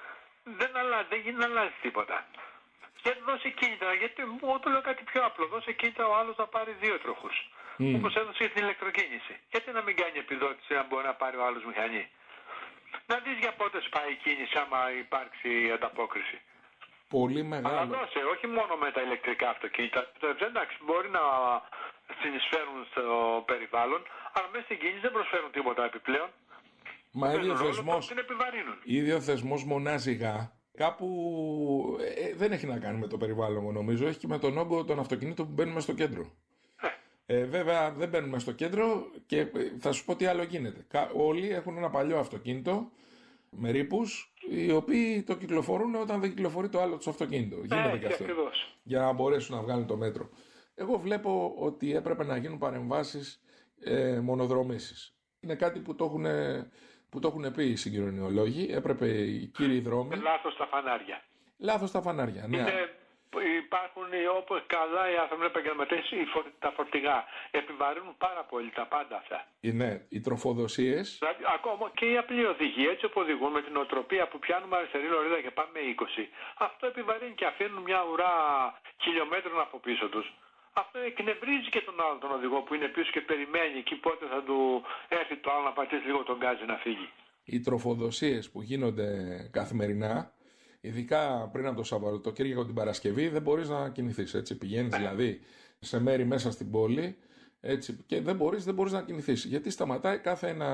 Δεν αλλάζει, δεν γίνει να αλλάζει τίποτα. Και δώσε κίνητρα, γιατί εγώ το λέω κάτι πιο απλό. Δώσε κίνητρα ο άλλος να πάρει δύο τροχούς. Mm. Όπως έδωσε και την ηλεκτροκίνηση. Γιατί να μην κάνει επιδότηση να μπορεί να πάρει ο άλλος μηχανή. Να δεις για πότε σπάει η κίνηση άμα υπάρξει ανταπόκριση. Πολύ μεγάλο. Αλλά δώσε, όχι μόνο με τα ηλεκτρικά αυτοκίνητα. Εντάξει, μπορεί να συνεισφέρουν στο περιβάλλον, αλλά μέσα στην κίνηση δεν προσφέρουν τίποτα επιπλέον. Μα ίδιο θεσμός, ίδιο θεσμός μονάζιγα Κάπου ε, δεν έχει να κάνει με το περιβάλλον, νομίζω. Έχει και με τον όγκο των αυτοκινήτων που μπαίνουν στο κέντρο. Ε, βέβαια δεν μπαίνουμε στο κέντρο και θα σου πω τι άλλο γίνεται. Όλοι έχουν ένα παλιό αυτοκίνητο με ρήπους, οι οποίοι το κυκλοφορούν όταν δεν κυκλοφορεί το άλλο του αυτοκίνητο. Γίνεται και αυτό. Για να μπορέσουν να βγάλουν το μέτρο. Εγώ βλέπω ότι έπρεπε να γίνουν παρεμβάσεις ε, μονοδρομήσεις. Είναι κάτι που το έχουν, που το έχουν πει οι συγκοινωνιολόγοι. Έπρεπε οι κύριοι δρόμοι. Λάθος τα φανάρια. Λάθος τα φανάρια, ναι. Είναι, υπάρχουν όπως καλά οι άνθρωποι επαγγελματίες, τα φορτηγά. Επιβαρύνουν πάρα πολύ τα πάντα αυτά. Ναι, οι τροφοδοσίες. Δηλαδή, ακόμα και η απλή οδηγία, έτσι όπως οδηγούν με την οτροπία που πιάνουμε αριστερή λωρίδα και πάμε είκοσι. Αυτό επιβαρύνει και αφήνουν μια ουρά χιλιόμετρων από πίσω τους. Αυτό εκνευρίζει και τον άλλο τον οδηγό που είναι πίσω και περιμένει εκεί πότε θα του έρθει το άλλο να πατήσει λίγο τον γκάζι να φύγει. Οι τροφοδοσίες που γίνονται καθημερινά, ειδικά πριν από το Σαββατοκύριακο την Παρασκευή, δεν μπορείς να κινηθείς. Έτσι. Πηγαίνεις δηλαδή σε μέρη μέσα στην πόλη έτσι, και δεν μπορείς, δεν μπορείς να κινηθείς. Γιατί σταματάει κάθε ένα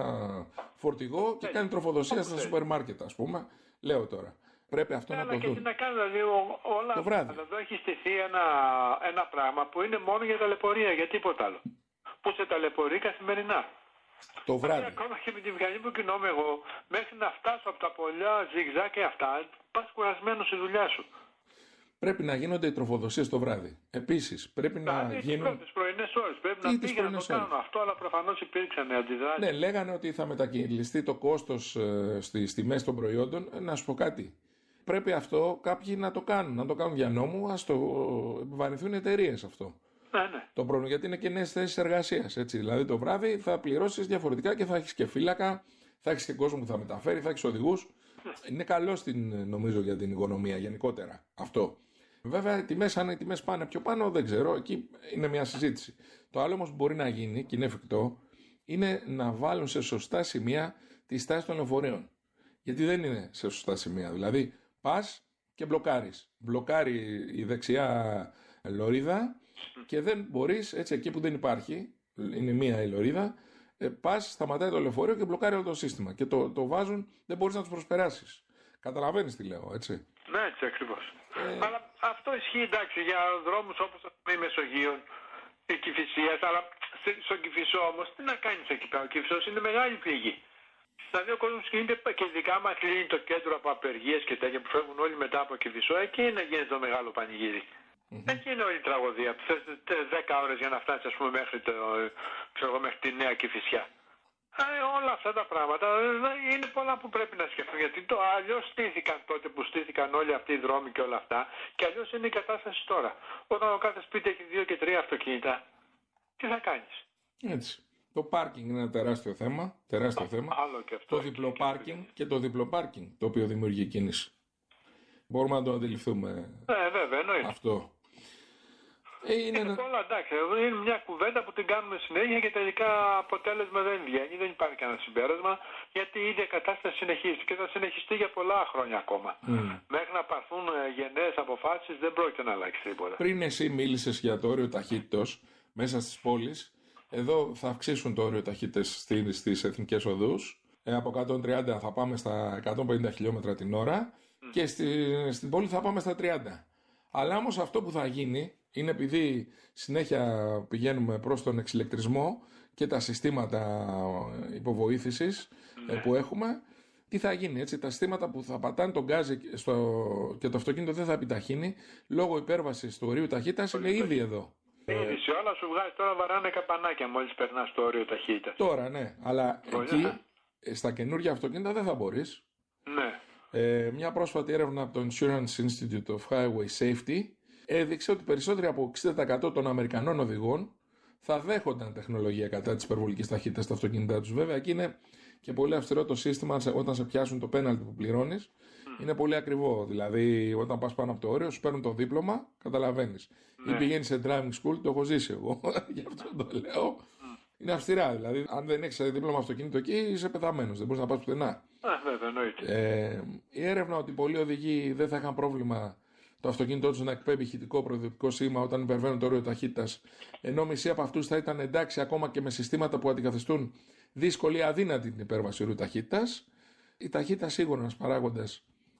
φορτηγό και κάνει τροφοδοσία στα σούπερ μάρκετ, ας πούμε. Λέω τώρα. Πρέπει αυτό ναι, να το δουν. Και τι να κάνω, δηλαδή όλα το βράδυ. Εδώ έχει στηθεί ένα, ένα πράγμα που είναι μόνο για ταλαιπωρία, για τίποτα άλλο. Που σε ταλαιπωρεί καθημερινά. Το βράδυ. Ακόμα και με τη μηχανή που κινούμαι εγώ, μέχρι να φτάσω από τα πολλά ζυγζάκια και αυτά, πας κουρασμένος στη δουλειά σου. Πρέπει να γίνονται οι τροφοδοσίες το βράδυ. Επίσης, πρέπει να, να γίνουν. Τις πρωινές ώρες. Πρέπει να πήγαινε να το κάνουν αυτό, αλλά προφανώς υπήρξαν αντιδράσεις. Ναι, λέγανε ότι θα μετακυλιστεί το κόστος ε, στις τιμές των προϊόντων. Ε, να σου πω κάτι. Πρέπει αυτό κάποιοι να το κάνουν. Να το κάνουν για νόμου, ας το επιβαρυνθούν οι εταιρείες αυτό. Ναι, ναι. Το πρόβλημα γιατί είναι και νέες θέσεις εργασίας. Δηλαδή το βράδυ θα πληρώσεις διαφορετικά και θα έχεις και φύλακα, θα έχεις και κόσμο που θα μεταφέρει, θα έχεις οδηγούς. Ναι. Είναι καλό στην, νομίζω για την οικονομία γενικότερα αυτό. Βέβαια, οι τιμές, αν οι τιμές πάνε πιο πάνω, δεν ξέρω, εκεί είναι μια συζήτηση. Το άλλο όμως που μπορεί να γίνει και είναι εφικτό είναι να βάλουν σε σωστά σημεία τη στάση των λεωφορείων. Γιατί δεν είναι σε σωστά σημεία. Δηλαδή, πας και μπλοκάρεις. Μπλοκάρει η δεξιά λωρίδα και δεν μπορείς, έτσι εκεί που δεν υπάρχει, είναι μία η λωρίδα, πας, σταματάει το λεωφορείο και μπλοκάρει όλο το σύστημα. Και το, το βάζουν, δεν μπορείς να τους προσπεράσεις. Καταλαβαίνεις τι λέω, έτσι. Ναι, έτσι ακριβώς. Ε... Αλλά αυτό ισχύει εντάξει για δρόμους όπως η Μεσογείων, η Κηφισίας, αλλά στον Κηφισό όμως τι να κάνεις εκεί πέρα. Ο Κηφισός είναι μεγάλη πληγή. Δηλαδή ο κόσμος κινείται και ειδικά άμα κλείνει το κέντρο από απεργίες και τέτοια που φεύγουν όλοι μετά από Κηφισό, εκεί να γίνεται το μεγάλο πανηγύρι. Mm-hmm. Εκεί είναι όλη η τραγωδία. Θες δέκα ώρες για να φτάσεις ας πούμε μέχρι, το, ξέρω, μέχρι τη Νέα Κηφισιά. Ε, όλα αυτά τα πράγματα είναι πολλά που πρέπει να σκεφτούν. Γιατί το αλλιώς στήθηκαν τότε που στήθηκαν όλοι αυτοί οι δρόμοι και όλα αυτά, και αλλιώς είναι η κατάσταση τώρα. Όταν ο κάθε σπίτι έχει δύο και τρία αυτοκίνητα, τι θα κάνεις. Έτσι. Το πάρκινγκ είναι ένα τεράστιο θέμα. Τεράστιο το, θέμα. Άλλο και αυτό. Το διπλό πάρκινγκ και το διπλό πάρκινγκ το οποίο δημιουργεί κίνηση. Μπορούμε να το αντιληφθούμε. Ναι, βέβαια, εννοείται. Αυτό. Ε, είναι είναι πολλά, εντάξει. Είναι μια κουβέντα που την κάνουμε συνέχεια και τελικά αποτέλεσμα δεν βγαίνει. Δεν υπάρχει κανένα συμπέρασμα, γιατί η ίδια κατάσταση συνεχίζεται και θα συνεχιστεί για πολλά χρόνια ακόμα. Mm. Μέχρι να πάρθουν γενναίες αποφάσεις δεν πρόκειται να αλλάξει τίποτα. Πριν εσύ μίλησες για το όριο ταχύτητος μέσα στις πόλεις, εδώ θα αυξήσουν το όριο ταχύτητες στις εθνικές οδούς. Ε, από εκατόν τριάντα θα πάμε στα εκατόν πενήντα χιλιόμετρα την ώρα mm. και στη, στην πόλη θα πάμε στα τριάντα. Αλλά όμως αυτό που θα γίνει είναι επειδή συνέχεια πηγαίνουμε προς τον εξηλεκτρισμό και τα συστήματα υποβοήθησης ναι. που έχουμε, τι θα γίνει, έτσι, τα συστήματα που θα πατάνε τον γκάζι στο... και το αυτοκίνητο δεν θα επιταχύνει λόγω υπέρβασης του ορίου ταχύτητας είναι ήδη εδώ. Ήδη σε όλα σου βγάζει τώρα βαράνε καπανάκια μόλις περνάς το όριο ταχύτητας. Τώρα ναι, αλλά εκεί στα καινούργια αυτοκίνητα δεν θα μπορείς. Ναι. Ε, μια πρόσφατη έρευνα από το Insurance Institute of Highway Safety έδειξε ότι περισσότεροι από εξήντα τοις εκατό των Αμερικανών οδηγών θα δέχονταν τεχνολογία κατά της υπερβολικής ταχύτητας στα αυτοκίνητά τους. Βέβαια, εκεί είναι και πολύ αυστηρό το σύστημα όταν σε πιάσουν το πέναλτι που πληρώνεις. Mm. Είναι πολύ ακριβό. Δηλαδή, όταν πας πάνω από το όριο, σου παίρνουν το δίπλωμα, καταλαβαίνεις. Mm. Ή πηγαίνεις σε driving school, το έχω ζήσει εγώ. Γι' αυτό το λέω. Mm. Είναι αυστηρά. Δηλαδή, αν δεν έχεις δίπλωμα αυτοκίνητο εκεί, είσαι πεθαμένος. Δεν μπορείς να πας πουθενά. Ah, βέβαια, εννοείται. Ε, η έρευνα ότι πολλοί οδηγοί δεν θα είχαν πρόβλημα το αυτοκίνητό τους να εκπέμπει ηχητικό προοδευτικό σήμα όταν υπερβαίνουν το όριο ταχύτητας, ενώ μισή από αυτούς θα ήταν εντάξει ακόμα και με συστήματα που αντικαθιστούν δύσκολη ή αδύνατη την υπέρβαση ορίου ταχύτητας. Η ταχύτητα σίγουρα ένας παράγοντας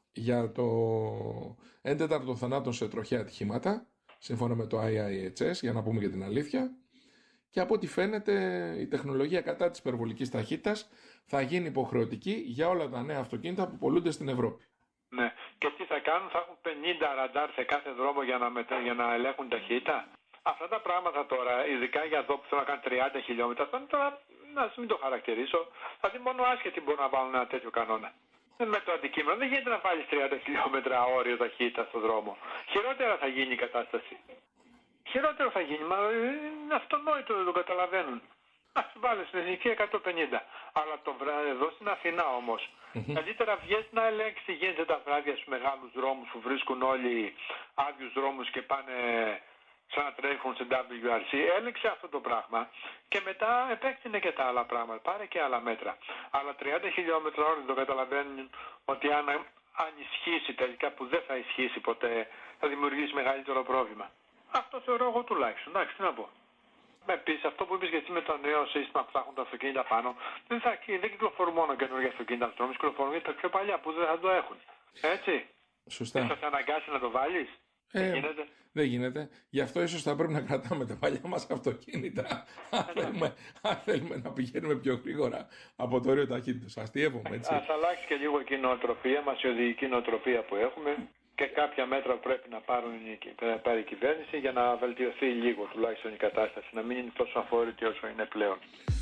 για το ένα τέταρτο των θανάτων σε τροχαία ατυχήματα, σύμφωνα με το άι άι έιτς ες, για να πούμε και την αλήθεια. Και από ό,τι φαίνεται η τεχνολογία κατά της υπερβολικής ταχύτητας θα γίνει υποχρεωτική για όλα τα νέα αυτοκίνητα που πωλούνται στην Ευρώπη. Ναι. Και τι θα κάνουν, θα έχουν πενήντα ραντάρ σε κάθε δρόμο για να, μετα... για να ελέγχουν ταχύτητα. Αυτά τα πράγματα τώρα, ειδικά για εδώ που θέλω να κάνουν τριάντα χιλιόμετρα, θα είναι τώρα, να μην το χαρακτηρίσω, δηλαδή μόνο άσχετοι μπορούν να βάλουν ένα τέτοιο κανόνα. Με το αντικείμενο δεν γίνεται να βάλεις τριάντα χιλιόμετρα όριο ταχύτητα στον δρόμο. Χειρότερα θα γίνει η κατάσταση. Χειρότερο θα γίνει, μα είναι αυτονόητο, δεν το καταλαβαίνουν. Ας βάλει στην εθνική εκατόν πενήντα. Αλλά το βράδυ εδώ στην Αθηνά όμως, mm-hmm. καλύτερα βγαίνει να ελέγξει τι γίνεται τα βράδια στους μεγάλους δρόμους που βρίσκουν όλοι άδειους δρόμους και πάνε σαν να τρέχουν σε ντάμπλιου αρ σι. Έλεξε αυτό το πράγμα και μετά επέκτηνε και τα άλλα πράγματα. Πάρε και άλλα μέτρα. Αλλά τριάντα χιλιόμετρα ώρα δεν το καταλαβαίνουν ότι αν, αν ισχύσει τελικά, που δεν θα ισχύσει ποτέ, θα δημιουργήσει μεγαλύτερο πρόβλημα. Αυτό θεωρώ εγώ τουλάχιστον. Εντάξει, τι να πω. Επίσης, αυτό που είπες και εσύ με το νέο σύστημα που θα έχουν τα αυτοκίνητα πάνω, δεν, θα, δεν κυκλοφορούν μόνο καινούργια αυτοκίνητα στους δρόμους, κυκλοφορούν και τα πιο παλιά που δεν θα το έχουν. Έτσι. Σωστά. Δεν θα σε αναγκάσει να το βάλεις. Ε, δεν γίνεται. Δεν γίνεται. Γι' αυτό ίσως θα πρέπει να κρατάμε τα παλιά μας αυτοκίνητα. αν, θέλουμε, αν θέλουμε να πηγαίνουμε πιο γρήγορα από το όριο ταχύτητας. Αστείευομαι, έτσι. Ας αλλάξει και λίγο η νοοτροπία μας, η οδηγική νοοτροπία που έχουμε. Και κάποια μέτρα που πρέπει να πάρουν να πάρει η κυβέρνηση για να βελτιωθεί λίγο τουλάχιστον η κατάσταση, να μην είναι τόσο αφόρητη όσο είναι πλέον.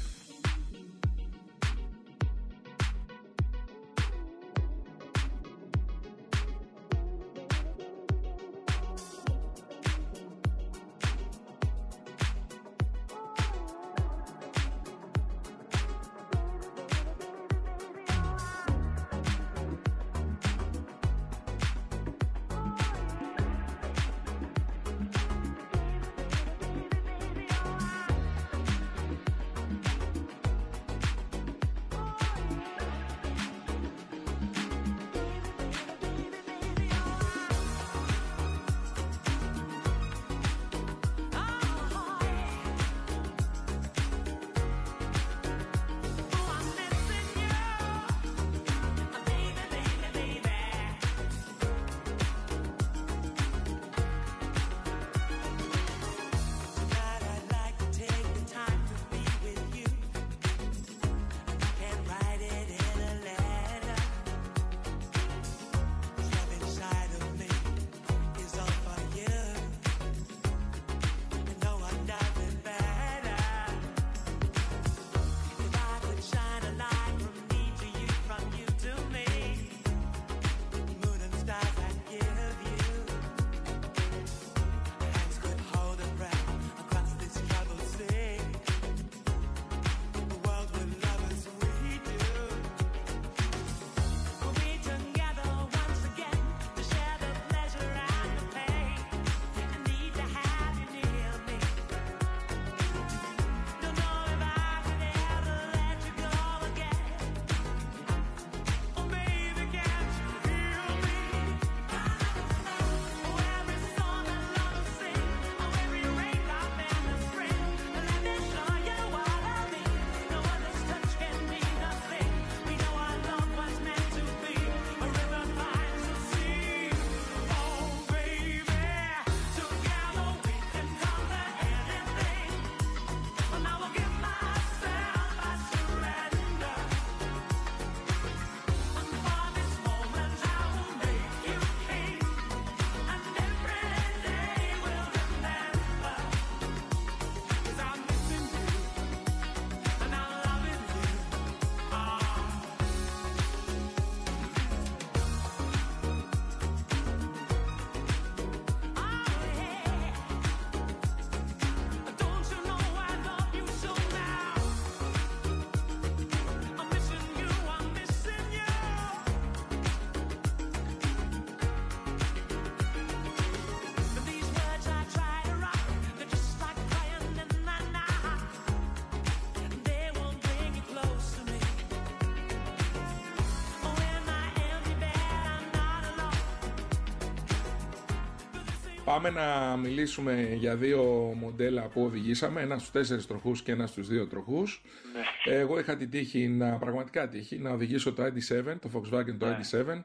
Πάμε να μιλήσουμε για δύο μοντέλα που οδηγήσαμε, ένα στους τέσσερις τροχούς και ένα στους δύο τροχούς. Ναι. Εγώ είχα την τύχη, να, πραγματικά τύχη, να οδηγήσω το άι ντι σέβεν, το Volkswagen το ναι. άι ντι σέβεν,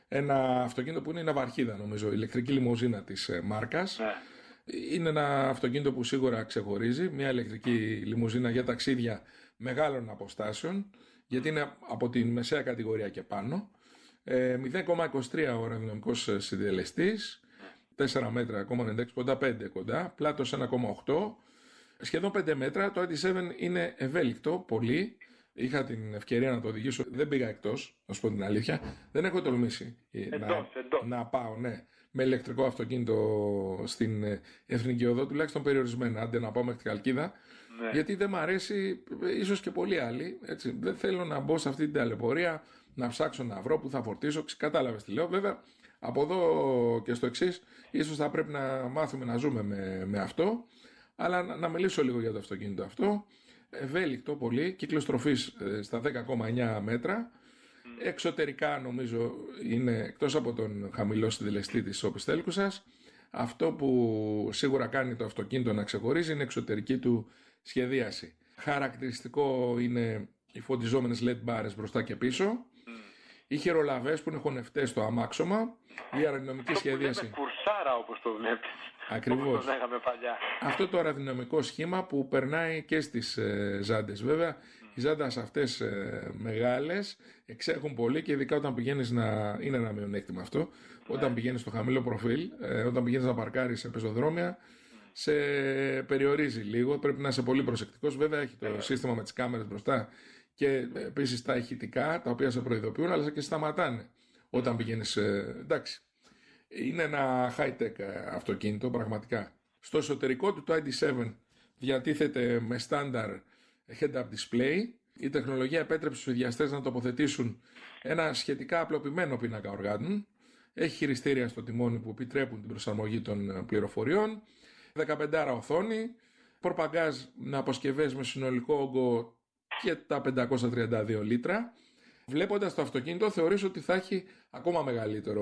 ένα αυτοκίνητο που είναι η ναυαρχίδα, νομίζω, ηλεκτρική λιμουζίνα της ε, μάρκας. Ναι. Είναι ένα αυτοκίνητο που σίγουρα ξεχωρίζει, μια ηλεκτρική λιμουζίνα για ταξίδια μεγάλων αποστάσεων, γιατί είναι από τη μεσαία κατηγορία και πάνω. Ε, μηδέν κόμμα είκοσι τρία ο αεροδυναμικός συντελεστής, τέσσερα μέτρα, ενενήντα έξι κοντά πέντε κοντά, πλάτος ένα κόμμα οκτώ, σχεδόν πέντε μέτρα. Το άι ντι σέβεν είναι ευέλικτο, πολύ. Είχα την ευκαιρία να το οδηγήσω, δεν πήγα εκτός, να σου πω την αλήθεια. Δεν έχω τολμήσει εντός, να, εντός. να πάω, ναι, με ηλεκτρικό αυτοκίνητο στην Εθνική Οδό, τουλάχιστον περιορισμένα, άντε να πάω μέχρι την Καλκίδα. Ναι. Γιατί δεν μ' αρέσει, ίσως και πολλοί άλλοι, έτσι. Δεν θέλω να μπω σε αυτή την ταλαιπωρία, να ψάξω να βρω που θα φορτίσω. Κατάλαβες τι λέω, βέβαια. Από εδώ και στο εξής, ίσως θα πρέπει να μάθουμε να ζούμε με, με αυτό. Αλλά να, να μιλήσω λίγο για το αυτοκίνητο αυτό. Ευέλικτο πολύ, κύκλος τροφής ε, στα δέκα κόμμα εννιά μέτρα. Εξωτερικά νομίζω είναι, εκτός από τον χαμηλό συντελεστή της οπισθέλκουσας, αυτό που σίγουρα κάνει το αυτοκίνητο να ξεχωρίζει είναι η εξωτερική του σχεδίαση. Χαρακτηριστικό είναι οι φωτιζόμενες ελ ι ντι μπάρες μπροστά και πίσω, mm. οι χειρολαβές που είναι χωνευτές στο αμάξωμα, η αεροδυναμική αυτό σχεδίαση. Αυτό κουρσάρα όπως το βλέπεις. Ακριβώς. Όπως το λέγαμε παλιά. Αυτό το αεροδυναμικό σχήμα που περνάει και στις ε, ζάντες. Βέβαια, mm. οι ζάντες αυτές ε, μεγάλες εξέχουν πολύ και ειδικά όταν πηγαίνεις να... είναι ένα μειονέκτημα αυτό. Yeah. Όταν πηγαίνεις στο χαμηλό προφίλ, ε, όταν πηγαίνεις να παρκάρεις σε πεζοδρόμια, σε περιορίζει λίγο, πρέπει να είσαι πολύ προσεκτικός. Βέβαια έχει το yeah. σύστημα με τις κάμερες μπροστά και επίσης τα ηχητικά τα οποία σε προειδοποιούν, αλλά και σταματάνε όταν πηγαίνεις, ε, εντάξει. Είναι ένα high-tech αυτοκίνητο πραγματικά. Στο εσωτερικό του το άι ντι σέβεν διατίθεται με στάνταρ head-up display. Η τεχνολογία επέτρεψε στους ιδιαστές να τοποθετήσουν ένα σχετικά απλοποιημένο πίνακα οργάνων. Έχει χειριστήρια στο τιμόνι που επιτρέπουν την προσαρμογή των πληροφοριών. δεκαπεντάρα οθόνη, πορπαγκάζ με αποσκευές με συνολικό όγκο και τα πεντακόσια τριάντα δύο λίτρα. Βλέποντας το αυτοκίνητο θεωρείς ότι θα έχει ακόμα μεγαλύτερο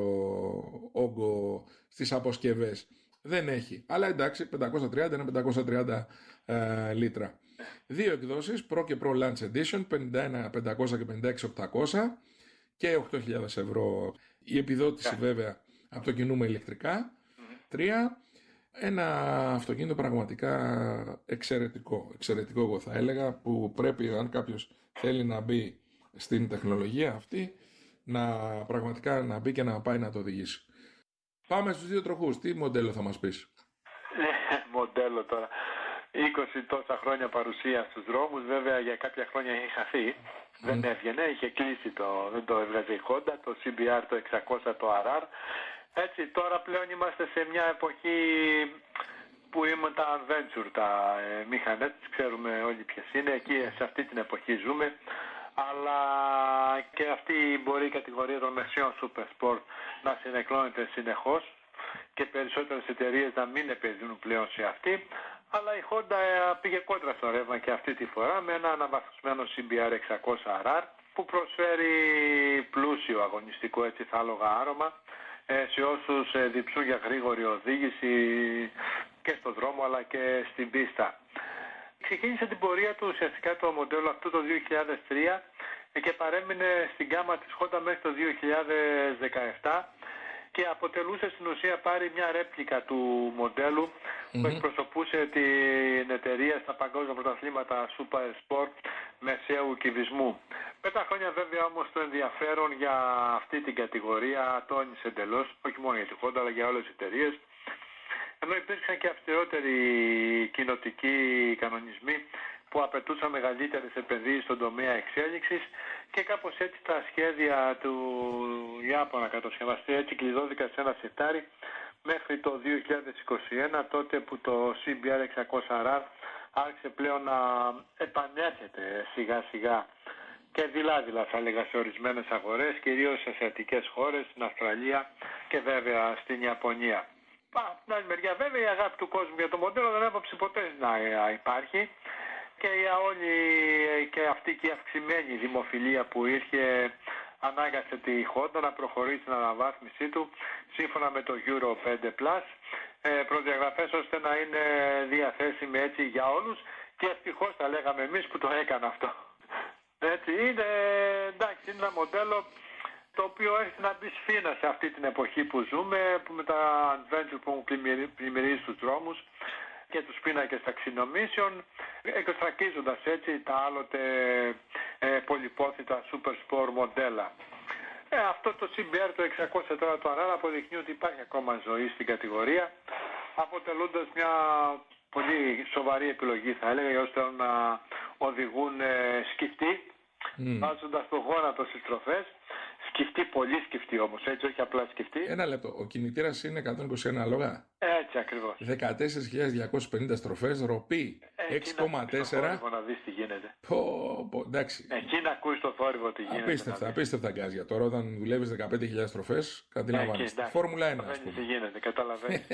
όγκο στις αποσκευές. Δεν έχει, αλλά εντάξει, πεντακόσια τριάντα είναι πεντακόσια τριάντα ε, λίτρα. Δύο εκδόσεις, Pro και Pro Launch Edition, πενήντα ένα πεντακόσια και πενήντα έξι οκτακόσια και οκτώ χιλιάδες ευρώ. Η επιδότηση yeah. βέβαια από το κινούμε ηλεκτρικά. Mm-hmm. Τρία. Ένα αυτοκίνητο πραγματικά εξαιρετικό, εξαιρετικό εγώ θα έλεγα, που πρέπει αν κάποιος θέλει να μπει στην τεχνολογία αυτή, να πραγματικά να μπει και να πάει να το οδηγήσει. Πάμε στους δύο τροχούς. Τι μοντέλο θα μας πεις? Μοντέλο τώρα. είκοσι τόσα χρόνια παρουσία στους δρόμους, βέβαια για κάποια χρόνια έχει χαθεί. Mm. Δεν έβγαινε, είχε κλείσει το, δεν το έβγαζε η Honda, το σι μπι αρ, το εξακόσια, το αρ αρ. Έτσι, τώρα πλέον είμαστε σε μια εποχή που είμαστε τα adventure, τα ε, μηχανές, ξέρουμε όλοι ποιες είναι, εκεί σε αυτή την εποχή ζούμε. Αλλά και αυτή μπορεί η κατηγορία των μεσαίων super sport να συνεκλώνεται συνεχώς και περισσότερες εταιρείες να μην επενδύουν πλέον σε αυτή. Αλλά η Honda πήγε κόντρα στο ρεύμα και αυτή τη φορά με ένα αναβαθμισμένο σι μπι αρ εξακόσια αρ αρ που προσφέρει πλούσιο αγωνιστικό, έτσι θα έλεγα, άρωμα σε όσους διψούν για γρήγορη οδήγηση και στον δρόμο αλλά και στην πίστα. Ξεκίνησε την πορεία του ουσιαστικά το μοντέλο αυτό το δύο χιλιάδες τρία και παρέμεινε στην γκάμα της Honda μέχρι το δύο χιλιάδες δεκαεπτά και αποτελούσε στην ουσία πάρει μια ρέπλικα του μοντέλου mm-hmm. που εκπροσωπούσε την εταιρεία στα παγκόσμια πρωταθλήματα Super Sport μεσαίου κυβισμού. Με τα χρόνια βέβαια όμως το ενδιαφέρον για αυτή την κατηγορία τόνισε εντελώς, όχι μόνο για τη Honda αλλά για όλες τις εταιρείες. Ενώ υπήρξαν και αυστηρότεροι κοινοτικοί κανονισμοί που απαιτούσαν μεγαλύτερες επενδύσεις στον τομέα εξέλιξης και κάπως έτσι τα σχέδια του Ιάπωνα κατασκευαστή έτσι κλειδώθηκαν σε ένα σιτάρι μέχρι το δύο χιλιάδες είκοσι ένα, τότε που το σι μπι αρ εξακόσια αρ αρ άρχισε πλέον να επανέρχεται σιγά σιγά και δειλά-δειλά θα έλεγα σε ορισμένες αγορές, κυρίως σε ασιατικές χώρες, στην Αυστραλία και βέβαια στην Ιαπωνία. Από την άλλη μεριά βέβαια η αγάπη του κόσμου για το μοντέλο δεν έπαψε ποτέ να υπάρχει και για όλη και αυτή και η αυξημένη δημοφιλία που ήρθε ανάγκασε τη Honda να προχωρήσει στην αναβάθμιση του σύμφωνα με το Euro πέντε πλας, προδιαγραφές ώστε να είναι διαθέσιμη έτσι για όλους και ευτυχώς θα λέγαμε εμείς που το έκανα αυτό. Έτσι είναι, εντάξει, είναι ένα μοντέλο το οποίο έρχεται να μπει σφήνα σε αυτή την εποχή που ζούμε, που με τα adventure που έχουν πλημμυρίσει τους δρόμους και τους πίνακες ταξινομήσεων, εκστρακίζοντας έτσι τα άλλοτε ε, πολυπόθητα super sport μοντέλα. Ε, αυτό το σι μπι αρ το εξακόσια τώρα το Αράλα αποδεικνύει ότι υπάρχει ακόμα ζωή στην κατηγορία, αποτελούντας μια πολύ σοβαρή επιλογή, θα έλεγα, για όσοι θέλουν να οδηγούν ε, σκυφτοί, mm. βάζοντας το γόνατο στις στροφές. Σκυφτή, πολύ σκυφτή όμως, έτσι, όχι απλά σκυφτή. Ένα λεπτό. Ο κινητήρας είναι εκατόν είκοσι ένα άλογα. Έτσι ακριβώς. δεκατέσσερις χιλιάδες διακόσιες πενήντα στροφές, ροπή έξι κόμμα τέσσερα. Να δεις τι γίνεται. Πω, πω, εντάξει. Εκεί να ακούεις το θόρυβο τι γίνεται. Απίστευτα, απίστευτα γκάζια. Τώρα όταν δουλεύεις δεκαπέντε χιλιάδες στροφές, καταλαβαίνεις. Φόρμουλα ένα, ας πούμε. Τι γίνεται, καταλαβαίνεις.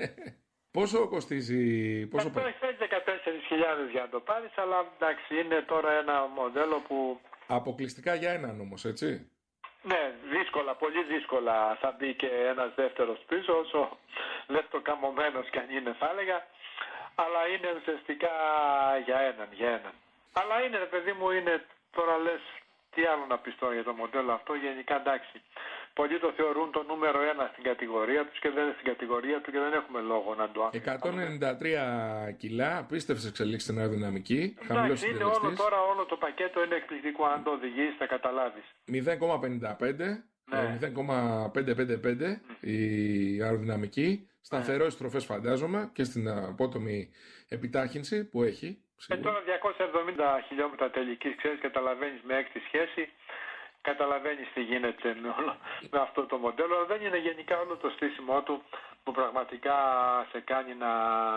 Πόσο κοστίζει, πόσο αυτό έχει δεκατέσσερις χιλιάδες για να το πάρεις, αλλά εντάξει, είναι τώρα ένα μοντέλο που... Αποκλειστικά για έναν όμως, έτσι. Ναι, δύσκολα, πολύ δύσκολα θα μπει και ένας δεύτερος πίσω, όσο λεπτοκαμωμένος κι αν είναι θα έλεγα, αλλά είναι ουσιαστικά για έναν, για έναν. Αλλά είναι, παιδί μου, είναι, τώρα λες, τι άλλο να πιστώ για το μοντέλο αυτό, γενικά εντάξει. Πολλοί το θεωρούν το νούμερο ένα στην κατηγορία τους και δεν είναι στην κατηγορία του και δεν έχουμε λόγο να το αφήσουμε. εκατόν ενενήντα τρία κιλά, απίστευτες εξελίξεις στην αεροδυναμική. Εντάξει, είναι όλο τώρα, όλο το πακέτο είναι εκπληκτικό. Αν το οδηγείς θα καταλάβεις. μηδέν κόμμα πενήντα πέντε, ναι. μηδέν κόμμα πεντακόσια πενήντα πέντε mm. η αεροδυναμική. Σταθερές στροφές φαντάζομαι και στην απότομη επιτάχυνση που έχει. Ε, τώρα διακόσια εβδομήντα χιλιόμετρα τελικής, ξέρεις, καταλαβαίνεις με έκτη σχέση. Καταλαβαίνεις τι γίνεται με, όλο, με αυτό το μοντέλο, αλλά δεν είναι γενικά όλο το στήσιμό του που πραγματικά σε κάνει να,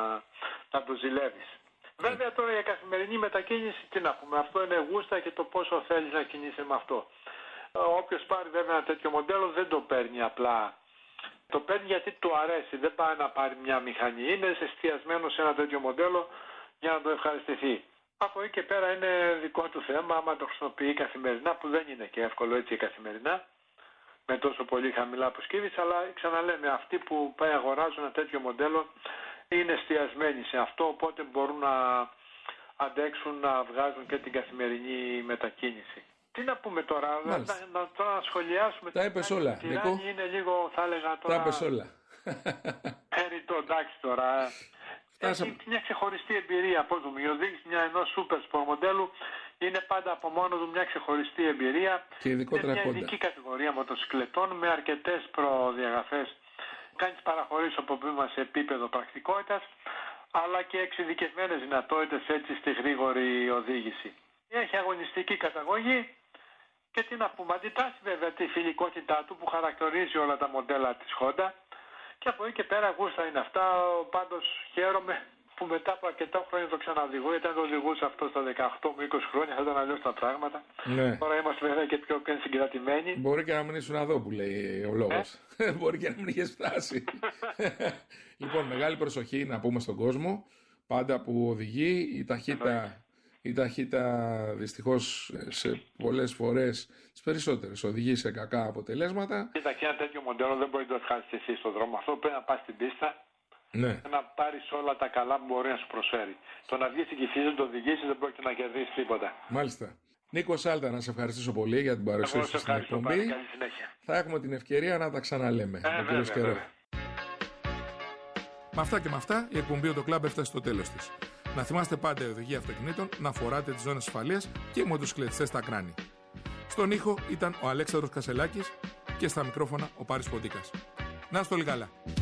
να το ζηλεύεις. Βέβαια τώρα για καθημερινή μετακίνηση, τι να πούμε, αυτό είναι γούστα και το πόσο θέλεις να κινείσαι με αυτό. Όποιος πάρει βέβαια ένα τέτοιο μοντέλο δεν το παίρνει απλά. Το παίρνει γιατί του αρέσει, δεν πάει να πάρει μια μηχανή, είναι εστιασμένο σε ένα τέτοιο μοντέλο για να το ευχαριστηθεί. Από εκεί και πέρα είναι δικό του θέμα, άμα το χρησιμοποιεί καθημερινά, που δεν είναι και εύκολο έτσι καθημερινά, με τόσο πολύ χαμηλά που σκύβεις, αλλά ξαναλέμε, αυτοί που πάει αγοράζουν ένα τέτοιο μοντέλο είναι εστιασμένοι σε αυτό, οπότε μπορούν να αντέξουν να βγάζουν και την καθημερινή μετακίνηση. Τι να πούμε τώρα, να, να, τώρα να σχολιάσουμε. Τα είπες όλα, Νίκο. Είναι λίγο, θα έλεγα τώρα... Τα είπες όλα. Έρητο, εντάξει τώρα. Έχει μια ξεχωριστή εμπειρία, πώς δούμε, η οδήγηση μια ενός super sport μοντέλου είναι πάντα από μόνο του μια ξεχωριστή εμπειρία. Και ειδικότερα είναι μια ειδική κατηγορία μοτοσυκλετών με αρκετές προδιαγραφές. Κάνεις παραχωρήσεις από πήμα σε επίπεδο πρακτικότητας, αλλά και εξειδικευμένες δυνατότητες έτσι στη γρήγορη οδήγηση. Έχει αγωνιστική καταγωγή και τι να πούμε, αντιτάσσει βέβαια τη φιλικότητά του που χαρακτηρίζει όλα τα μοντέλα της Honda. Και από εκεί και πέρα γούστα είναι αυτά. Πάντως χαίρομαι που μετά από αρκετά χρόνια το ξαναδηγώ. Γιατί αν το οδηγούσα αυτό στα δεκαοκτώ με είκοσι χρόνια θα ήταν αλλιώς τα πράγματα. Ναι. Τώρα είμαστε βέβαια και πιο συγκρατημένοι. Μπορεί και να μην ήσουν εδώ που λέει ο λόγος. Ε? Μπορεί και να μην είχες φτάσει. Λοιπόν, μεγάλη προσοχή να πούμε στον κόσμο. Πάντα που οδηγεί η ταχύτητα. Η ταχύτητα δυστυχώς σε πολλές φορές, τις περισσότερες, οδηγεί σε κακά αποτελέσματα. Κοίταξε, ένα τέτοιο μοντέλο δεν μπορεί να το χάσει εσύ στον δρόμο. Αυτό πρέπει να πας στην πίστα, ναι, να πάρεις όλα τα καλά που μπορεί να σου προσφέρει. Το να βγεις στην κυφίζα, να το οδηγήσεις, δεν πρόκειται να κερδίσεις τίποτα. Μάλιστα. Νίκο Σάλτα, να σε ευχαριστήσω πολύ για την παρουσία σου στην εκπομπή. Θα έχουμε την ευκαιρία να τα ξαναλέμε. Ε, βέβαια, βέβαια, βέβαια. Με αυτά και με αυτά, η εκπομπή ο το Club έφτασε στο τέλος της. Να θυμάστε πάντα η οδηγία αυτοκινήτων να φοράτε τις ζώνες ασφαλείας και οι μοτοσυκλετιστές στα κράνη. Στον ήχο ήταν ο Αλέξανδρος Κασελάκης και στα μικρόφωνα ο Πάρης Ποντίκας. Να είστε όλοι καλά.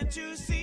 Can't you see?